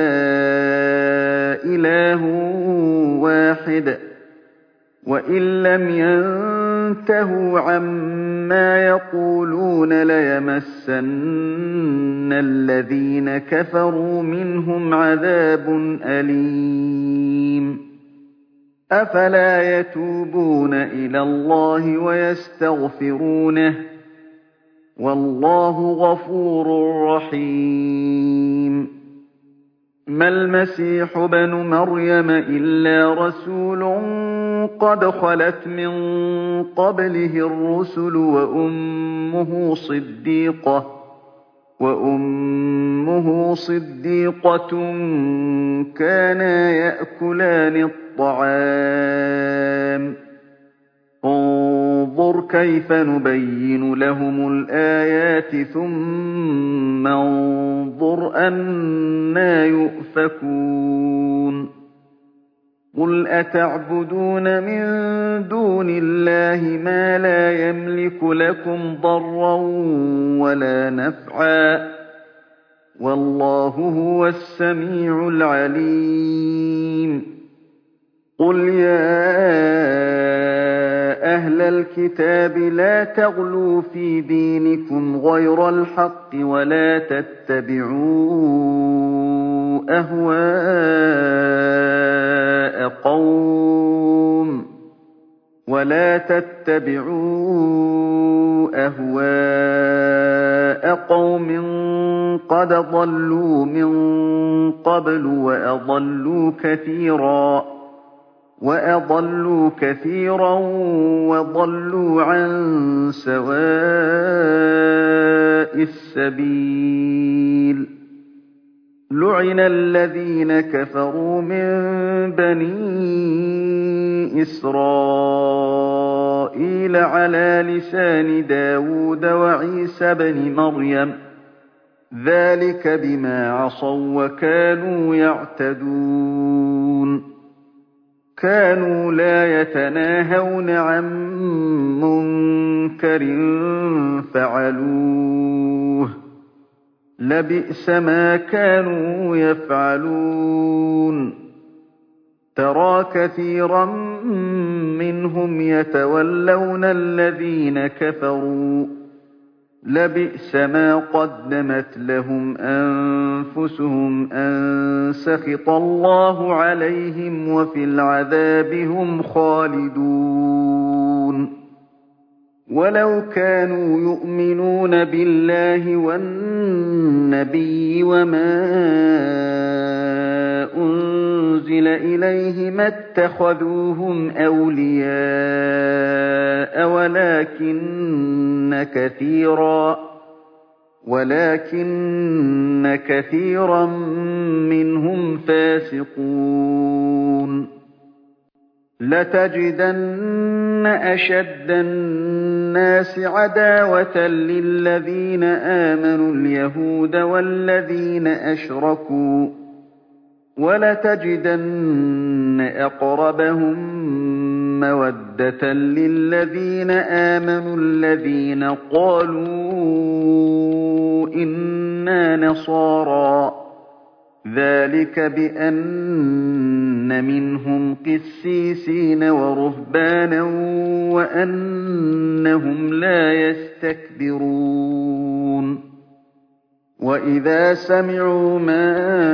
إِلَٰهٌ وَاحِدٌ ۚ وَإِن لَّمْ يَنتَهُوا عَمَّا يَقُولُونَ لَيَمَسَّنَّ الَّذِينَ كَفَرُوا مِنْهُمْ عَذَابٌ أَلِيمٌ أَفَلَا يَتُوبُونَ إِلَى اللَّهِ وَيَسْتَغْفِرُونَهُ ۗ وَاللَّهُ غَفُورٌ رَّحِيمٌ مَّا الْمَسِيحُ ابْنُ مَرْيَمَ إِلَّا رَسُولٌ قَدْ خَلَتْ مِن قَبْلِهِ الرُّسُلُ وَأُمُّهُ صِدِّيقَةٌ كَانَا يَأْكُلَانِ الطَّعَامَ ۗ انظُرْ كَيْفَ نُبَيِّنُ لَهُمُ الْآيَاتِ ثُمَّ انظُرْ أَنَّىٰ يُؤْفَكُونَ قُلْ أَتَعْبُدُونَ مِن دُونِ اللَّهِ مَا لَا يَمْلِكُ لَكُمْ ضَرًّا وَلَا نَفْعًا ۚ وَاللَّهُ هُوَ السَّمِيعُ الْعَلِيمُ قُلْ يَا أَهْلَ الْكِتَابِ لَا تَغْلُوا فِي دِينِكُمْ غَيْرَ الْحَقِّ وَلَا تَتَّبِعُوا أَهْوَاءَ قَوْمٍ قَدْ ضَلُّوا مِن قَبْلُ وَأَضَلُّوا كَثِيرًا وَضَلُّوا عَن سَوَاءِ السَّبِيلِ لُعِنَ الَّذِينَ كَفَرُوا مِن بَنِي إِسْرَائِيلَ عَلَىٰ لِسَانِ دَاوُودَ وَعِيسَى ابْنِ مَرْيَمَ ۚ ذَٰلِكَ بِمَا عَصَوا وَّكَانُوا يَعْتَدُونَ كَانُوا لَا يَتَنَاهَوْنَ عَن مُّنكَرٍ فَعَلُوهُ ۚ لَبِئْسَ مَا كَانُوا يَفْعَلُونَ تَرَىٰ كَثِيرًا مِّنْهُمْ يَتَوَلَّوْنَ الَّذِينَ كَفَرُوا ۚ لَبِئْسَ مَا قَدَّمَتْ لَهُمْ أَنفُسُهُمْ أَن سَخِطَ اللَّهُ عَلَيْهِمْ وَفِي الْعَذَابِ هُمْ خَالِدُونَ وَلَوْ كَانُوا يُؤْمِنُونَ بِاللَّهِ وَالنَّبِيِّ وَمَا أُنزِلَ إِلَيْهِ مَا اتَّخَذُوهُمْ أَوْلِيَاءَ وَلَٰكِنَّ كَثِيرًا مِّنْهُمْ فَاسِقُونَ لَتَجِدَنَّ أَشَدَّ النَّاسِ عَدَاوَةً لِّلَّذِينَ آمَنُوا الْيَهُودَ وَالَّذِينَ أَشْرَكُوا ۖ وَلَتَجِدَنَّ أَقْرَبَهُم مَّوَدَّةً لِّلَّذِينَ آمَنُوا الَّذِينَ قَالُوا إِنَّا نَصَارَىٰ ۚ ذَٰلِكَ بِأَنَّ مِنْهُمْ قِسِّيسِينَ وَرُهْبَانًا وَأَنَّهُمْ لَا يَسْتَكْبِرُونَ وَإِذَا سَمِعُوا مَا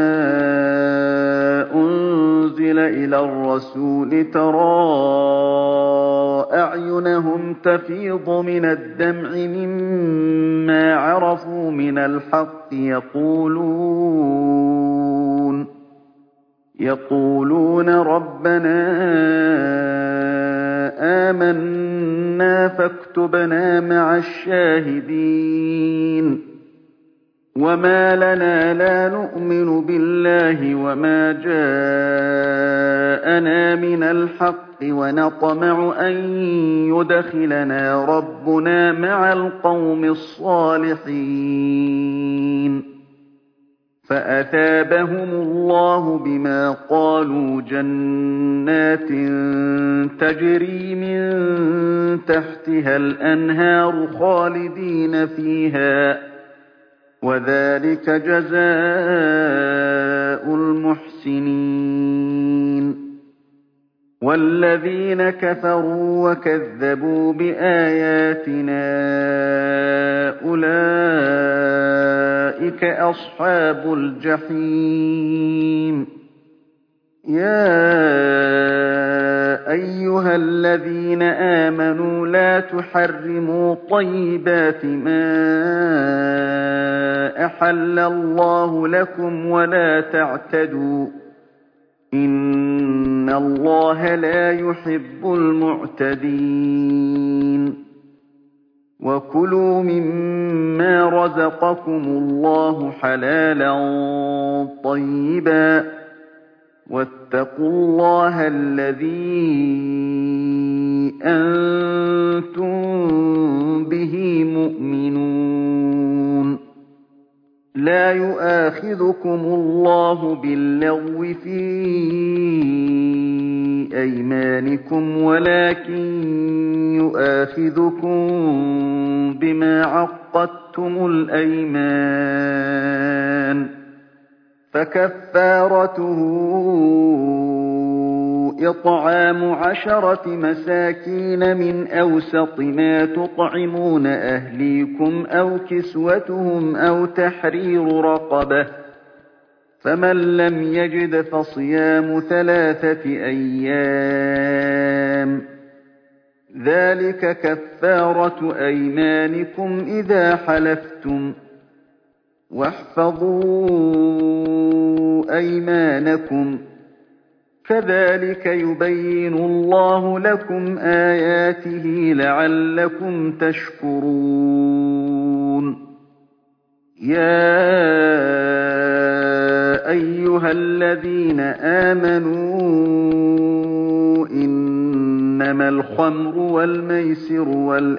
أُنزِلَ إِلَى الرَّسُولِ تَرَىٰ أَعْيُنَهُمْ تَفِيضُ مِنَ الدَّمْعِ مِمَّا عَرَفُوا مِنَ الْحَقِّ يَقُولُونَ رَبَّنَا آمَنَّا فَاكْتُبْنَا مَعَ الشَّاهِدِينَ وَمَا لَنَا لَا نُؤْمِنُ بِاللَّهِ وَمَا جَاءَنَا مِنَ الْحَقِّ وَنَطْمَعُ أَن يُدْخِلَنَا رَبُّنَا مَعَ الْقَوْمِ الصَّالِحِينَ فَأَثَابَهُمُ اللَّهُ بِمَا قَالُوا جَنَّاتٍ تَجْرِي مِن تَحْتِهَا الْأَنْهَارُ خَالِدِينَ فِيهَا ۚ وَذَٰلِكَ جَزَاءُ الْمُحْسِنِينَ وَالَّذِينَ كَفَرُوا وَكَذَّبُوا بِآيَاتِنَا أُولَٰئِكَ أَصْحَابُ الْجَحِيمِ يَا أَيُّهَا الَّذِينَ آمَنُوا لَا تُحَرِّمُوا طَيِّبَاتِ مَا أَحَلَّ اللَّهُ لَكُمْ وَلَا تَعْتَدُوا ۚ إِنَّ اللَّهَ لَا يُحِبُّ الْمُعْتَدِينَ وَكُلُوا مِمَّا رَزَقَكُمُ اللَّهُ حَلَالًا طَيِّبًا ۚ وَاتَّقُوا اللَّهَ الَّذِي أَنتُم بِهِ مُؤْمِنُونَ لَا يُؤَاخِذُكُمُ اللَّهُ بِاللَّغْوِ فِي أَيْمَانِكُمْ وَلَٰكِن يُؤَاخِذُكُم بِمَا عَقَّدتُّمُ الْأَيْمَانَ ۖ فَكَفَّارَتُهُ إِطْعَامُ 10 مَسَاكِينَ مِنْ أَوْسَطِ مَا تُطْعِمُونَ أَهْلِيكُمْ أَوْ كِسْوَتُهُمْ أَوْ تَحْرِيرُ رَقَبَةٍ ۖ فَمَن لَّمْ يَجِدْ فَصِيَامُ 3 أيام ۚ ذَٰلِكَ كَفَّارَةُ أَيْمَانِكُمْ إِذَا حَلَفْتُمْ ۚ وَاحْفَظُوا أَيْمَانَكُمْ ۚ كَذَٰلِكَ يُبَيِّنُ اللَّهُ لَكُمْ آيَاتِهِ لَعَلَّكُمْ تَشْكُرُونَ يَا أيها الذين آمنوا إنما الخمر والميسر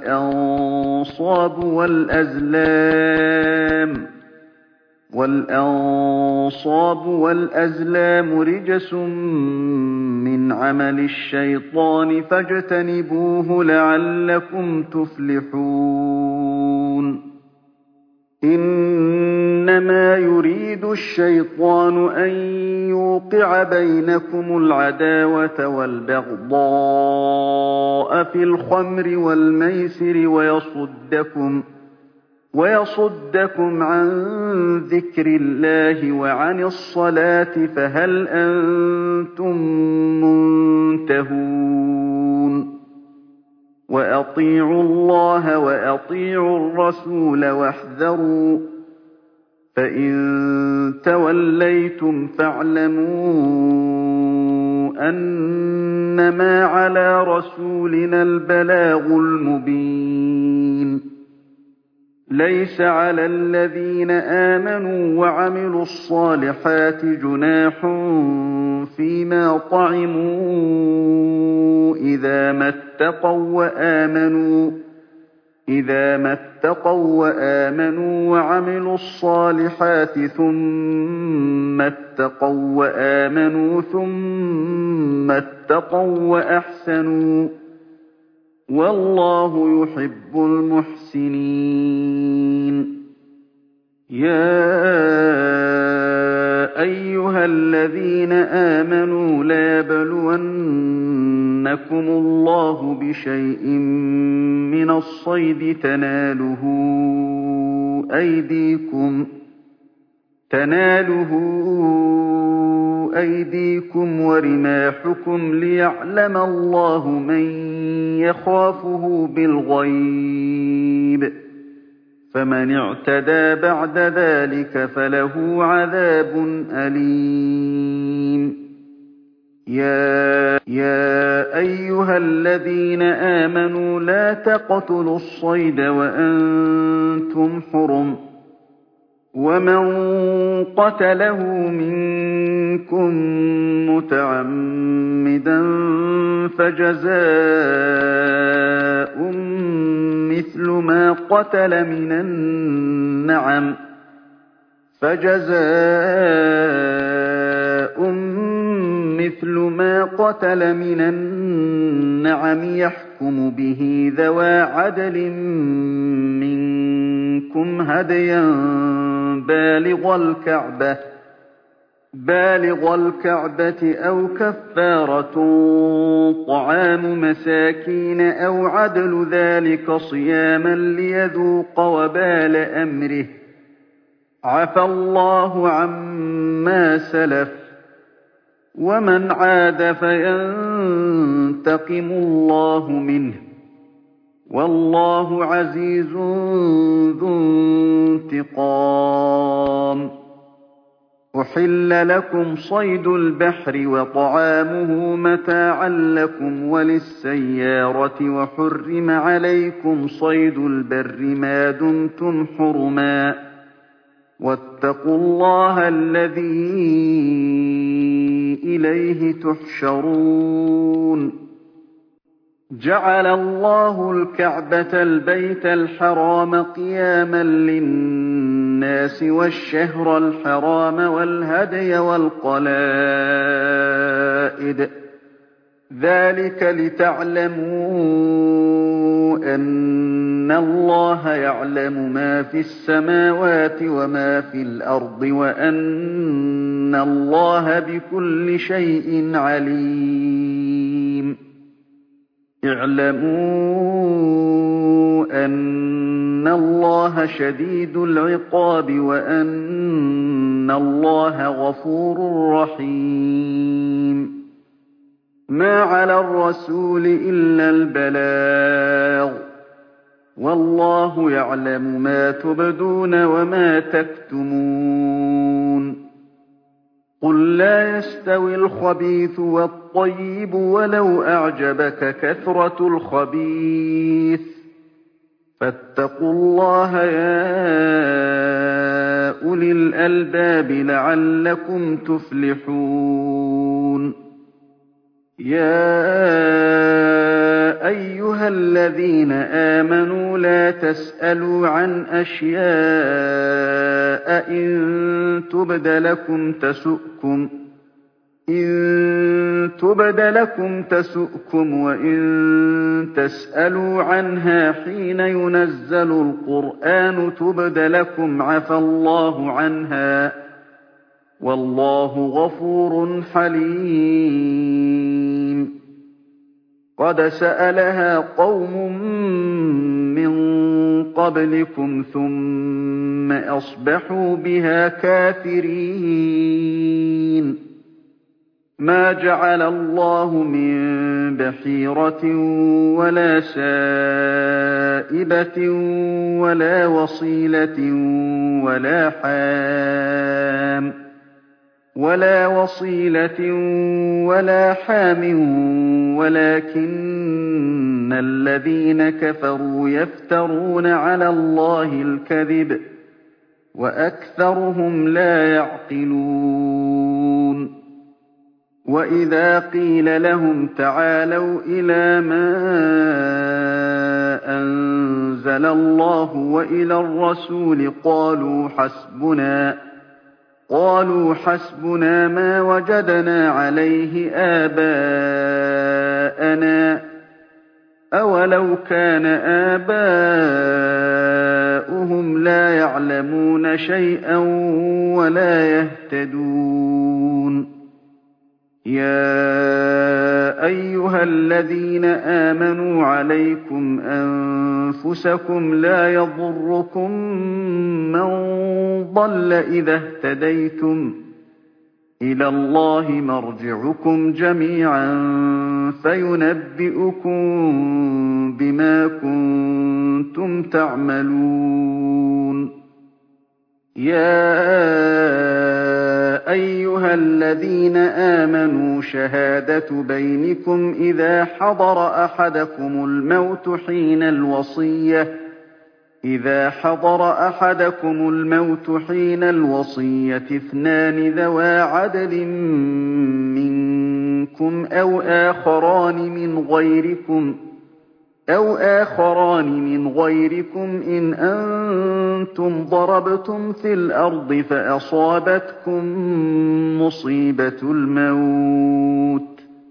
والأنصاب والأزلام رجس من عمل الشيطان فاجتنبوه لعلكم تفلحون إنما يريد الشيطان أن يوقع بينكم العداوة والبغضاء في الخمر والميسر ويصدكم عن ذكر الله وعن الصلاة فهل أنتم منتهون وأطيعوا الله وأطيعوا الرسول واحذروا فإن توليتم فاعلموا أنما على رسولنا البلاغ المبين ليس على الذين آمنوا وعملوا الصالحات جناح فيما طعموا إذا ما اتقوا وآمنوا وعملوا الصالحات ثم اتقوا وآمنوا ثم اتقوا وأحسنوا والله يحب المحسنين يا أيها الذين آمنوا لا يبلونكم الله بشيء من الصيد تناله أيديكم ورماحكم ليعلم الله من يخافه بالغيب فمن اعتدى بعد ذلك فله عذاب أليم يا أيها الذين آمنوا لا تقتلوا الصيد وأنتم حرم ومن قتله منكم متعمدا فجزاء مثل ما قتل من النعم يحكم به ذوى عدل منكم هديا بالغ الكعبة أو كفارة طعام مساكين أو عدل ذلك صياما ليذوق وبال أمره عفى الله عما سلف ومن عاد فينتقم الله منه والله عزيز ذو انتقام أحل لكم صيد البحر وطعامه متاعا لكم وللسيارة وحرم عليكم صيد البر ما دمتم حرما واتقوا الله الذي إليه تحشرون جعل الله الكعبة البيت الحرام قياما للناس والشهر الحرام والهدي والقلائد ذلك لتعلموا أن الله يعلم ما في السماوات وما في الأرض وأن الله بكل شيء عليم اعلموا أن الله شديد العقاب وأن الله غفور رحيم ما على الرسول إلا البلاغ والله يعلم ما تبدون وما تكتمون قل لا يستوي الخبيث والطيب ولو أعجبك كثرة الخبيث فاتقوا الله يا أولي الألباب لعلكم تفلحون يا أيها الذين آمنوا لا تسألوا عن أشياء إن تبد لكم تسؤكم وإن تسألوا عنها حين ينزل القرآن تبد لكم عفى الله عنها والله غفور حليم قد سألها قوم من قبلكم ثم أصبحوا بها كافرين ما جعل الله من بحيرة ولا سائبة ولا وصيلة ولا حام ولكن الذين كفروا يفترون على الله الكذب وأكثرهم لا يعقلون وإذا قيل لهم تعالوا إلى ما أنزل الله وإلى الرسول قالوا حسبنا ما وجدنا عليه آباءنا أولو كان آباؤهم لا يعلمون شيئا ولا يهتدون يا أيها الذين آمنوا عليكم أنفسكم لا يضركم من ضل إذا اهتديتم إلى الله مرجعكم جميعا فينبئكم بما كنتم تعملون يا أيها الذين آمنوا شهادة بينكم إذا حضر أحدكم الموت حين الوصية اثنان ذوى عدل منكم أو آخران من غيركم إن أنتم ضربتم في الأرض فأصابتكم مصيبة الموت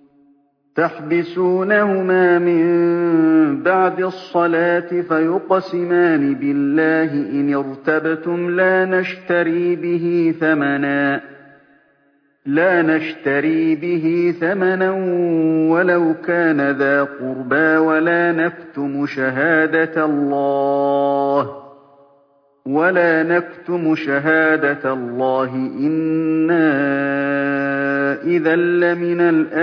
تحبسونهما من بعد الصلاة فيقسمان بالله إن ارتبتم لا نشتري به ثمنا ولو كان ذا قربى ولا نكتم شهادة الله إنا إذا لمن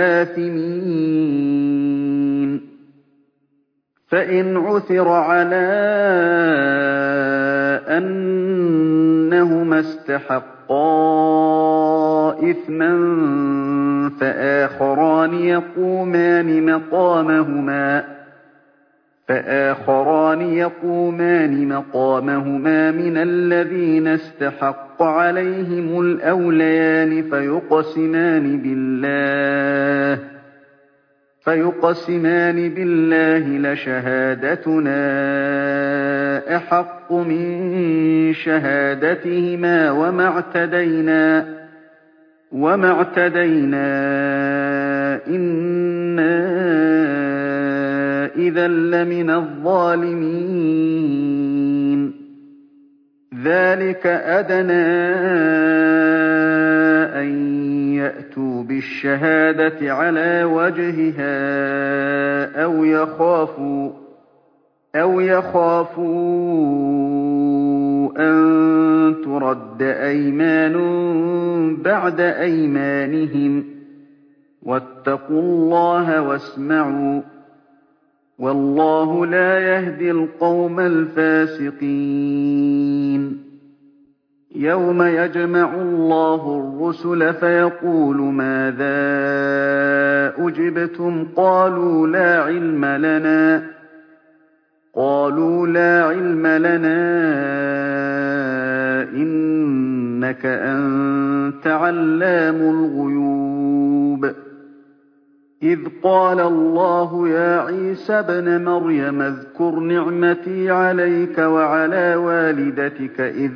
الآثمين فإن عثر على أنهما استحقا إثما فآخران يقومان مقامهما من الذين استحق عليهم الأوليان فيقسمان بالله لشهادتنا أحق من شهادتهما وما اعتدينا إنا إذا لمن الظالمين ذلك أدنى أن يأتوا بالشهادة على وجهها أو يخافوا أن ترد أيمان بعد أيمانهم واتقوا الله واسمعوا والله لا يهدي القوم الفاسقين يوم يجمع الله الرسل فيقول ماذا أجبتم قالوا لا علم لنا إِنَّكَ أَنتَ عَلَّامُ الْغُيُوبِ إِذْ قَالَ اللَّهُ يَا عِيسَى ابْنَ مَرْيَمَ اذْكُرْ نِعْمَتِي عَلَيْكَ وَعَلَىٰ وَالِدَتِكَ إِذْ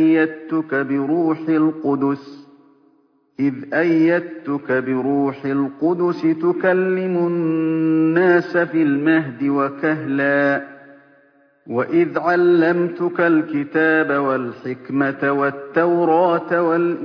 أَيَّدتُّكَ بِرُوحِ الْقُدُسِ تُكَلِّمُ النَّاسَ فِي الْمَهْدِ وَكَهْلًا وَإِذْ عَلَّمْتُكَ الْكِتَابَ وَالْحِكْمَةَ وَالتَّوْرَاةَ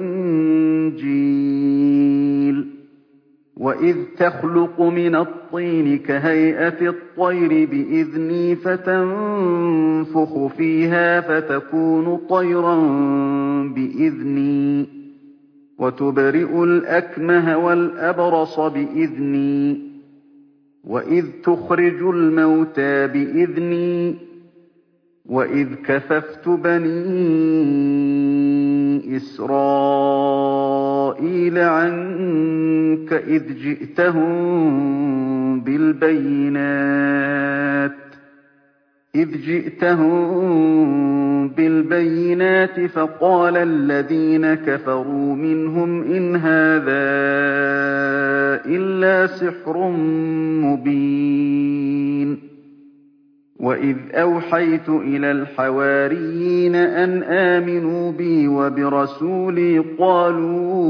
وَالْإِنجِيلَ وَإِذْ تَخْلُقُ مِنَ الطِّينِ كَهَيْئَةِ الطَّيْرِ بِإِذْنِي فَتَنفُخُ فِيهَا فَتَكُونُ طَيْرًا بِإِذْنِي وَتُبْرِئُ الْأَكْمَهَ وَالْأَبْرَصَ بِإِذْنِي وَإِذْ تُخْرِجُ الْمَوْتَىٰ بِإِذْنِي وَإِذْ كَفَفْتُ بَنِي إِسْرَائِيلَ عَنكَ إِذْ جِئْتَهُم بِالْبَيِّنَاتِ فَقَالَ الَّذِينَ كَفَرُوا مِنْهُمْ إِنْ هَٰذَا إِلَّا سِحْرٌ مُّبِينٌ وَإِذْ أَوْحَيْتُ إِلَى الْحَوَارِيِّينَ أَنْ آمِنُوا بِي وَبِرَسُولِي قَالُوا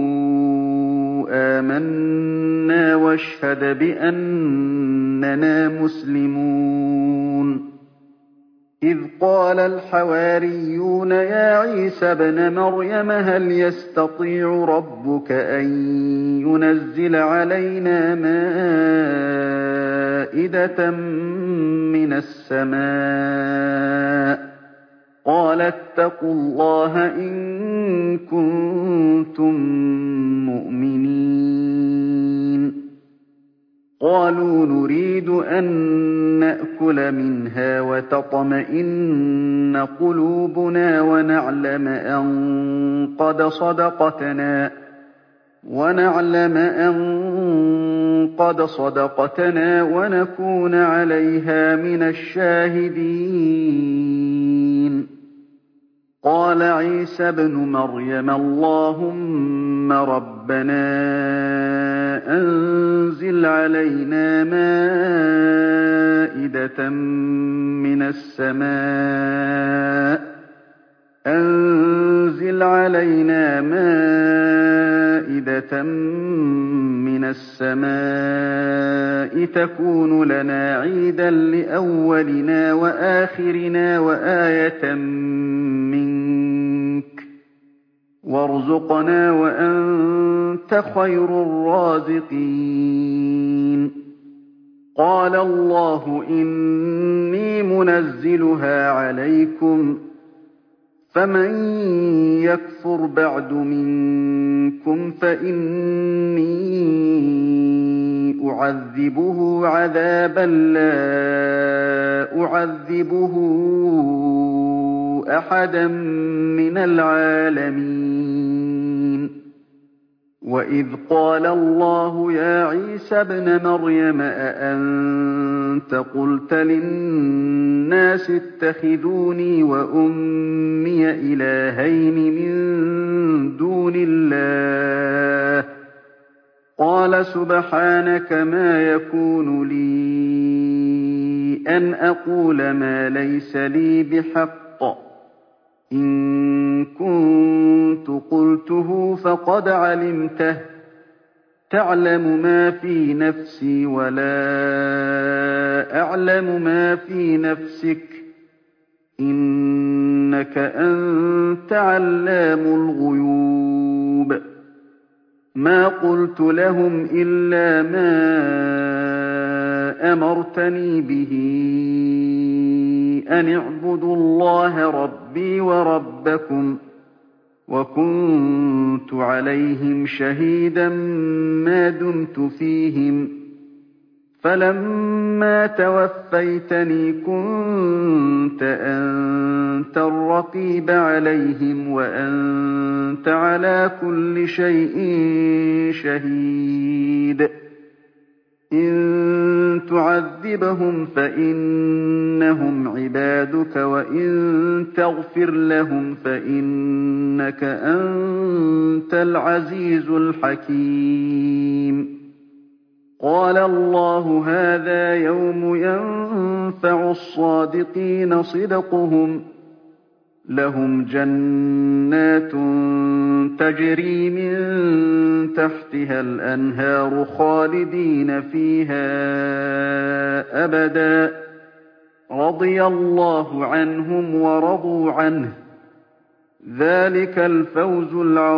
آمَنَّا وَاشْهَدْ بِأَنَّنَا مُسْلِمُونَ إِذْ قَالَ الْحَوَارِيُّونَ يَا عِيسَى ابْنَ مَرْيَمَ هَلْ يَسْتَطِيعُ رَبُّكَ أَن يُنَزِّلَ عَلَيْنَا مَائِدَةً مِّنَ السَّمَاءِ ۖ قَالَ اتَّقُوا اللَّهَ إِن كُنتُم مُّؤْمِنِينَ قَالُوا نُرِيدُ أَن نَّأْكُلَ مِنْهَا وَتَطْمَئِنَّ قُلُوبُنَا وَنَعْلَمَ أَن قَدْ صَدَقْتَنَا وَنَكُونَ عَلَيْهَا مِنَ الشَّاهِدِينَ قَالَ عِيسَى ابْنُ مَرْيَمَ اللَّهُمَّ رَبَّنَا أَنزِلْ عَلَيْنَا مَائِدَةً مِّنَ السَّمَاءِ تَكُونُ لَنَا عِيدًا لِّأَوَّلِنَا وَآخِرِنَا وَآيَةً مِّنكَ وَارْزُقْنَا وَأَنتَ خَيْرُ الرَّازِقِينَ قَالَ اللَّهُ إِنِّي مُنَزِّلُهَا عَلَيْكُمْ فَمَن يَكْفُرْ بَعْدُ مِنكُمْ فَإِنِّي أُعَذِّبُهُ عَذَابًا لَّا أُعَذِّبُهُ أَحَدًا مِّنَ الْعَالَمِينَ وَإِذْ قَالَ اللَّهُ يَا عِيسَى ابْنَ مَرْيَمَ أَأَنتَ قُلْتَ لِلنَّاسِ اتَّخِذُونِي وَأُمِّيَ إِلَٰهَيْنِ مِن دُونِ اللَّهِ ۖ قَالَ سُبْحَانَكَ مَا يَكُونُ لِي أَنْ أَقُولَ مَا لَيْسَ لِي بِحَقٍّ ۚ إِن كُنتُ قُلْتُهُ فَقَدْ عَلِمْتَهُ ۚ تَعْلَمُ مَا فِي نَفْسِي وَلَا أَعْلَمُ مَا فِي نَفْسِكَ ۚ إِنَّكَ أَنتَ عَلَّامُ الْغُيُوبِ مَا قُلْتُ لَهُمْ إِلَّا مَا أَمَرْتَنِي بِهِ أَنِ اعْبُدُوا اللَّهَ رَبِّي وَرَبَّكُمْ ۚ وَكُنتُ عَلَيْهِمْ شَهِيدًا مَّا دُمْتُ فِيهِمْ ۖ فَلَمَّا تَوَفَّيْتَنِي كُنتَ أَنتَ الرَّقِيبَ عَلَيْهِمْ ۖ وَأَنتَ عَلَىٰ كُلِّ شَيْءٍ شَهِيدٌ إن تعذبهم فإنهم عبادك وإن تغفر لهم فإنك أنت العزيز الحكيم قال الله هذا يوم ينفع الصادقين صدقهم لهم جنات تجري من تحتها الأنهار خالدين فيها أبدا رضي الله عنهم ورضوا عنه ذلك الفوز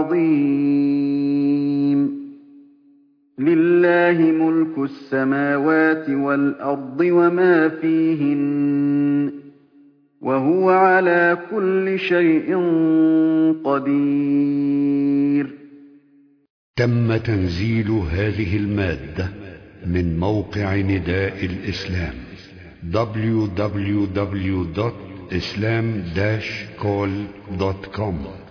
العظيم لله ملك السماوات والأرض وما فيهن وهو على كل شيء قدير. تم تنزيل هذه المادة من موقع نداء الإسلام www.islam-call.com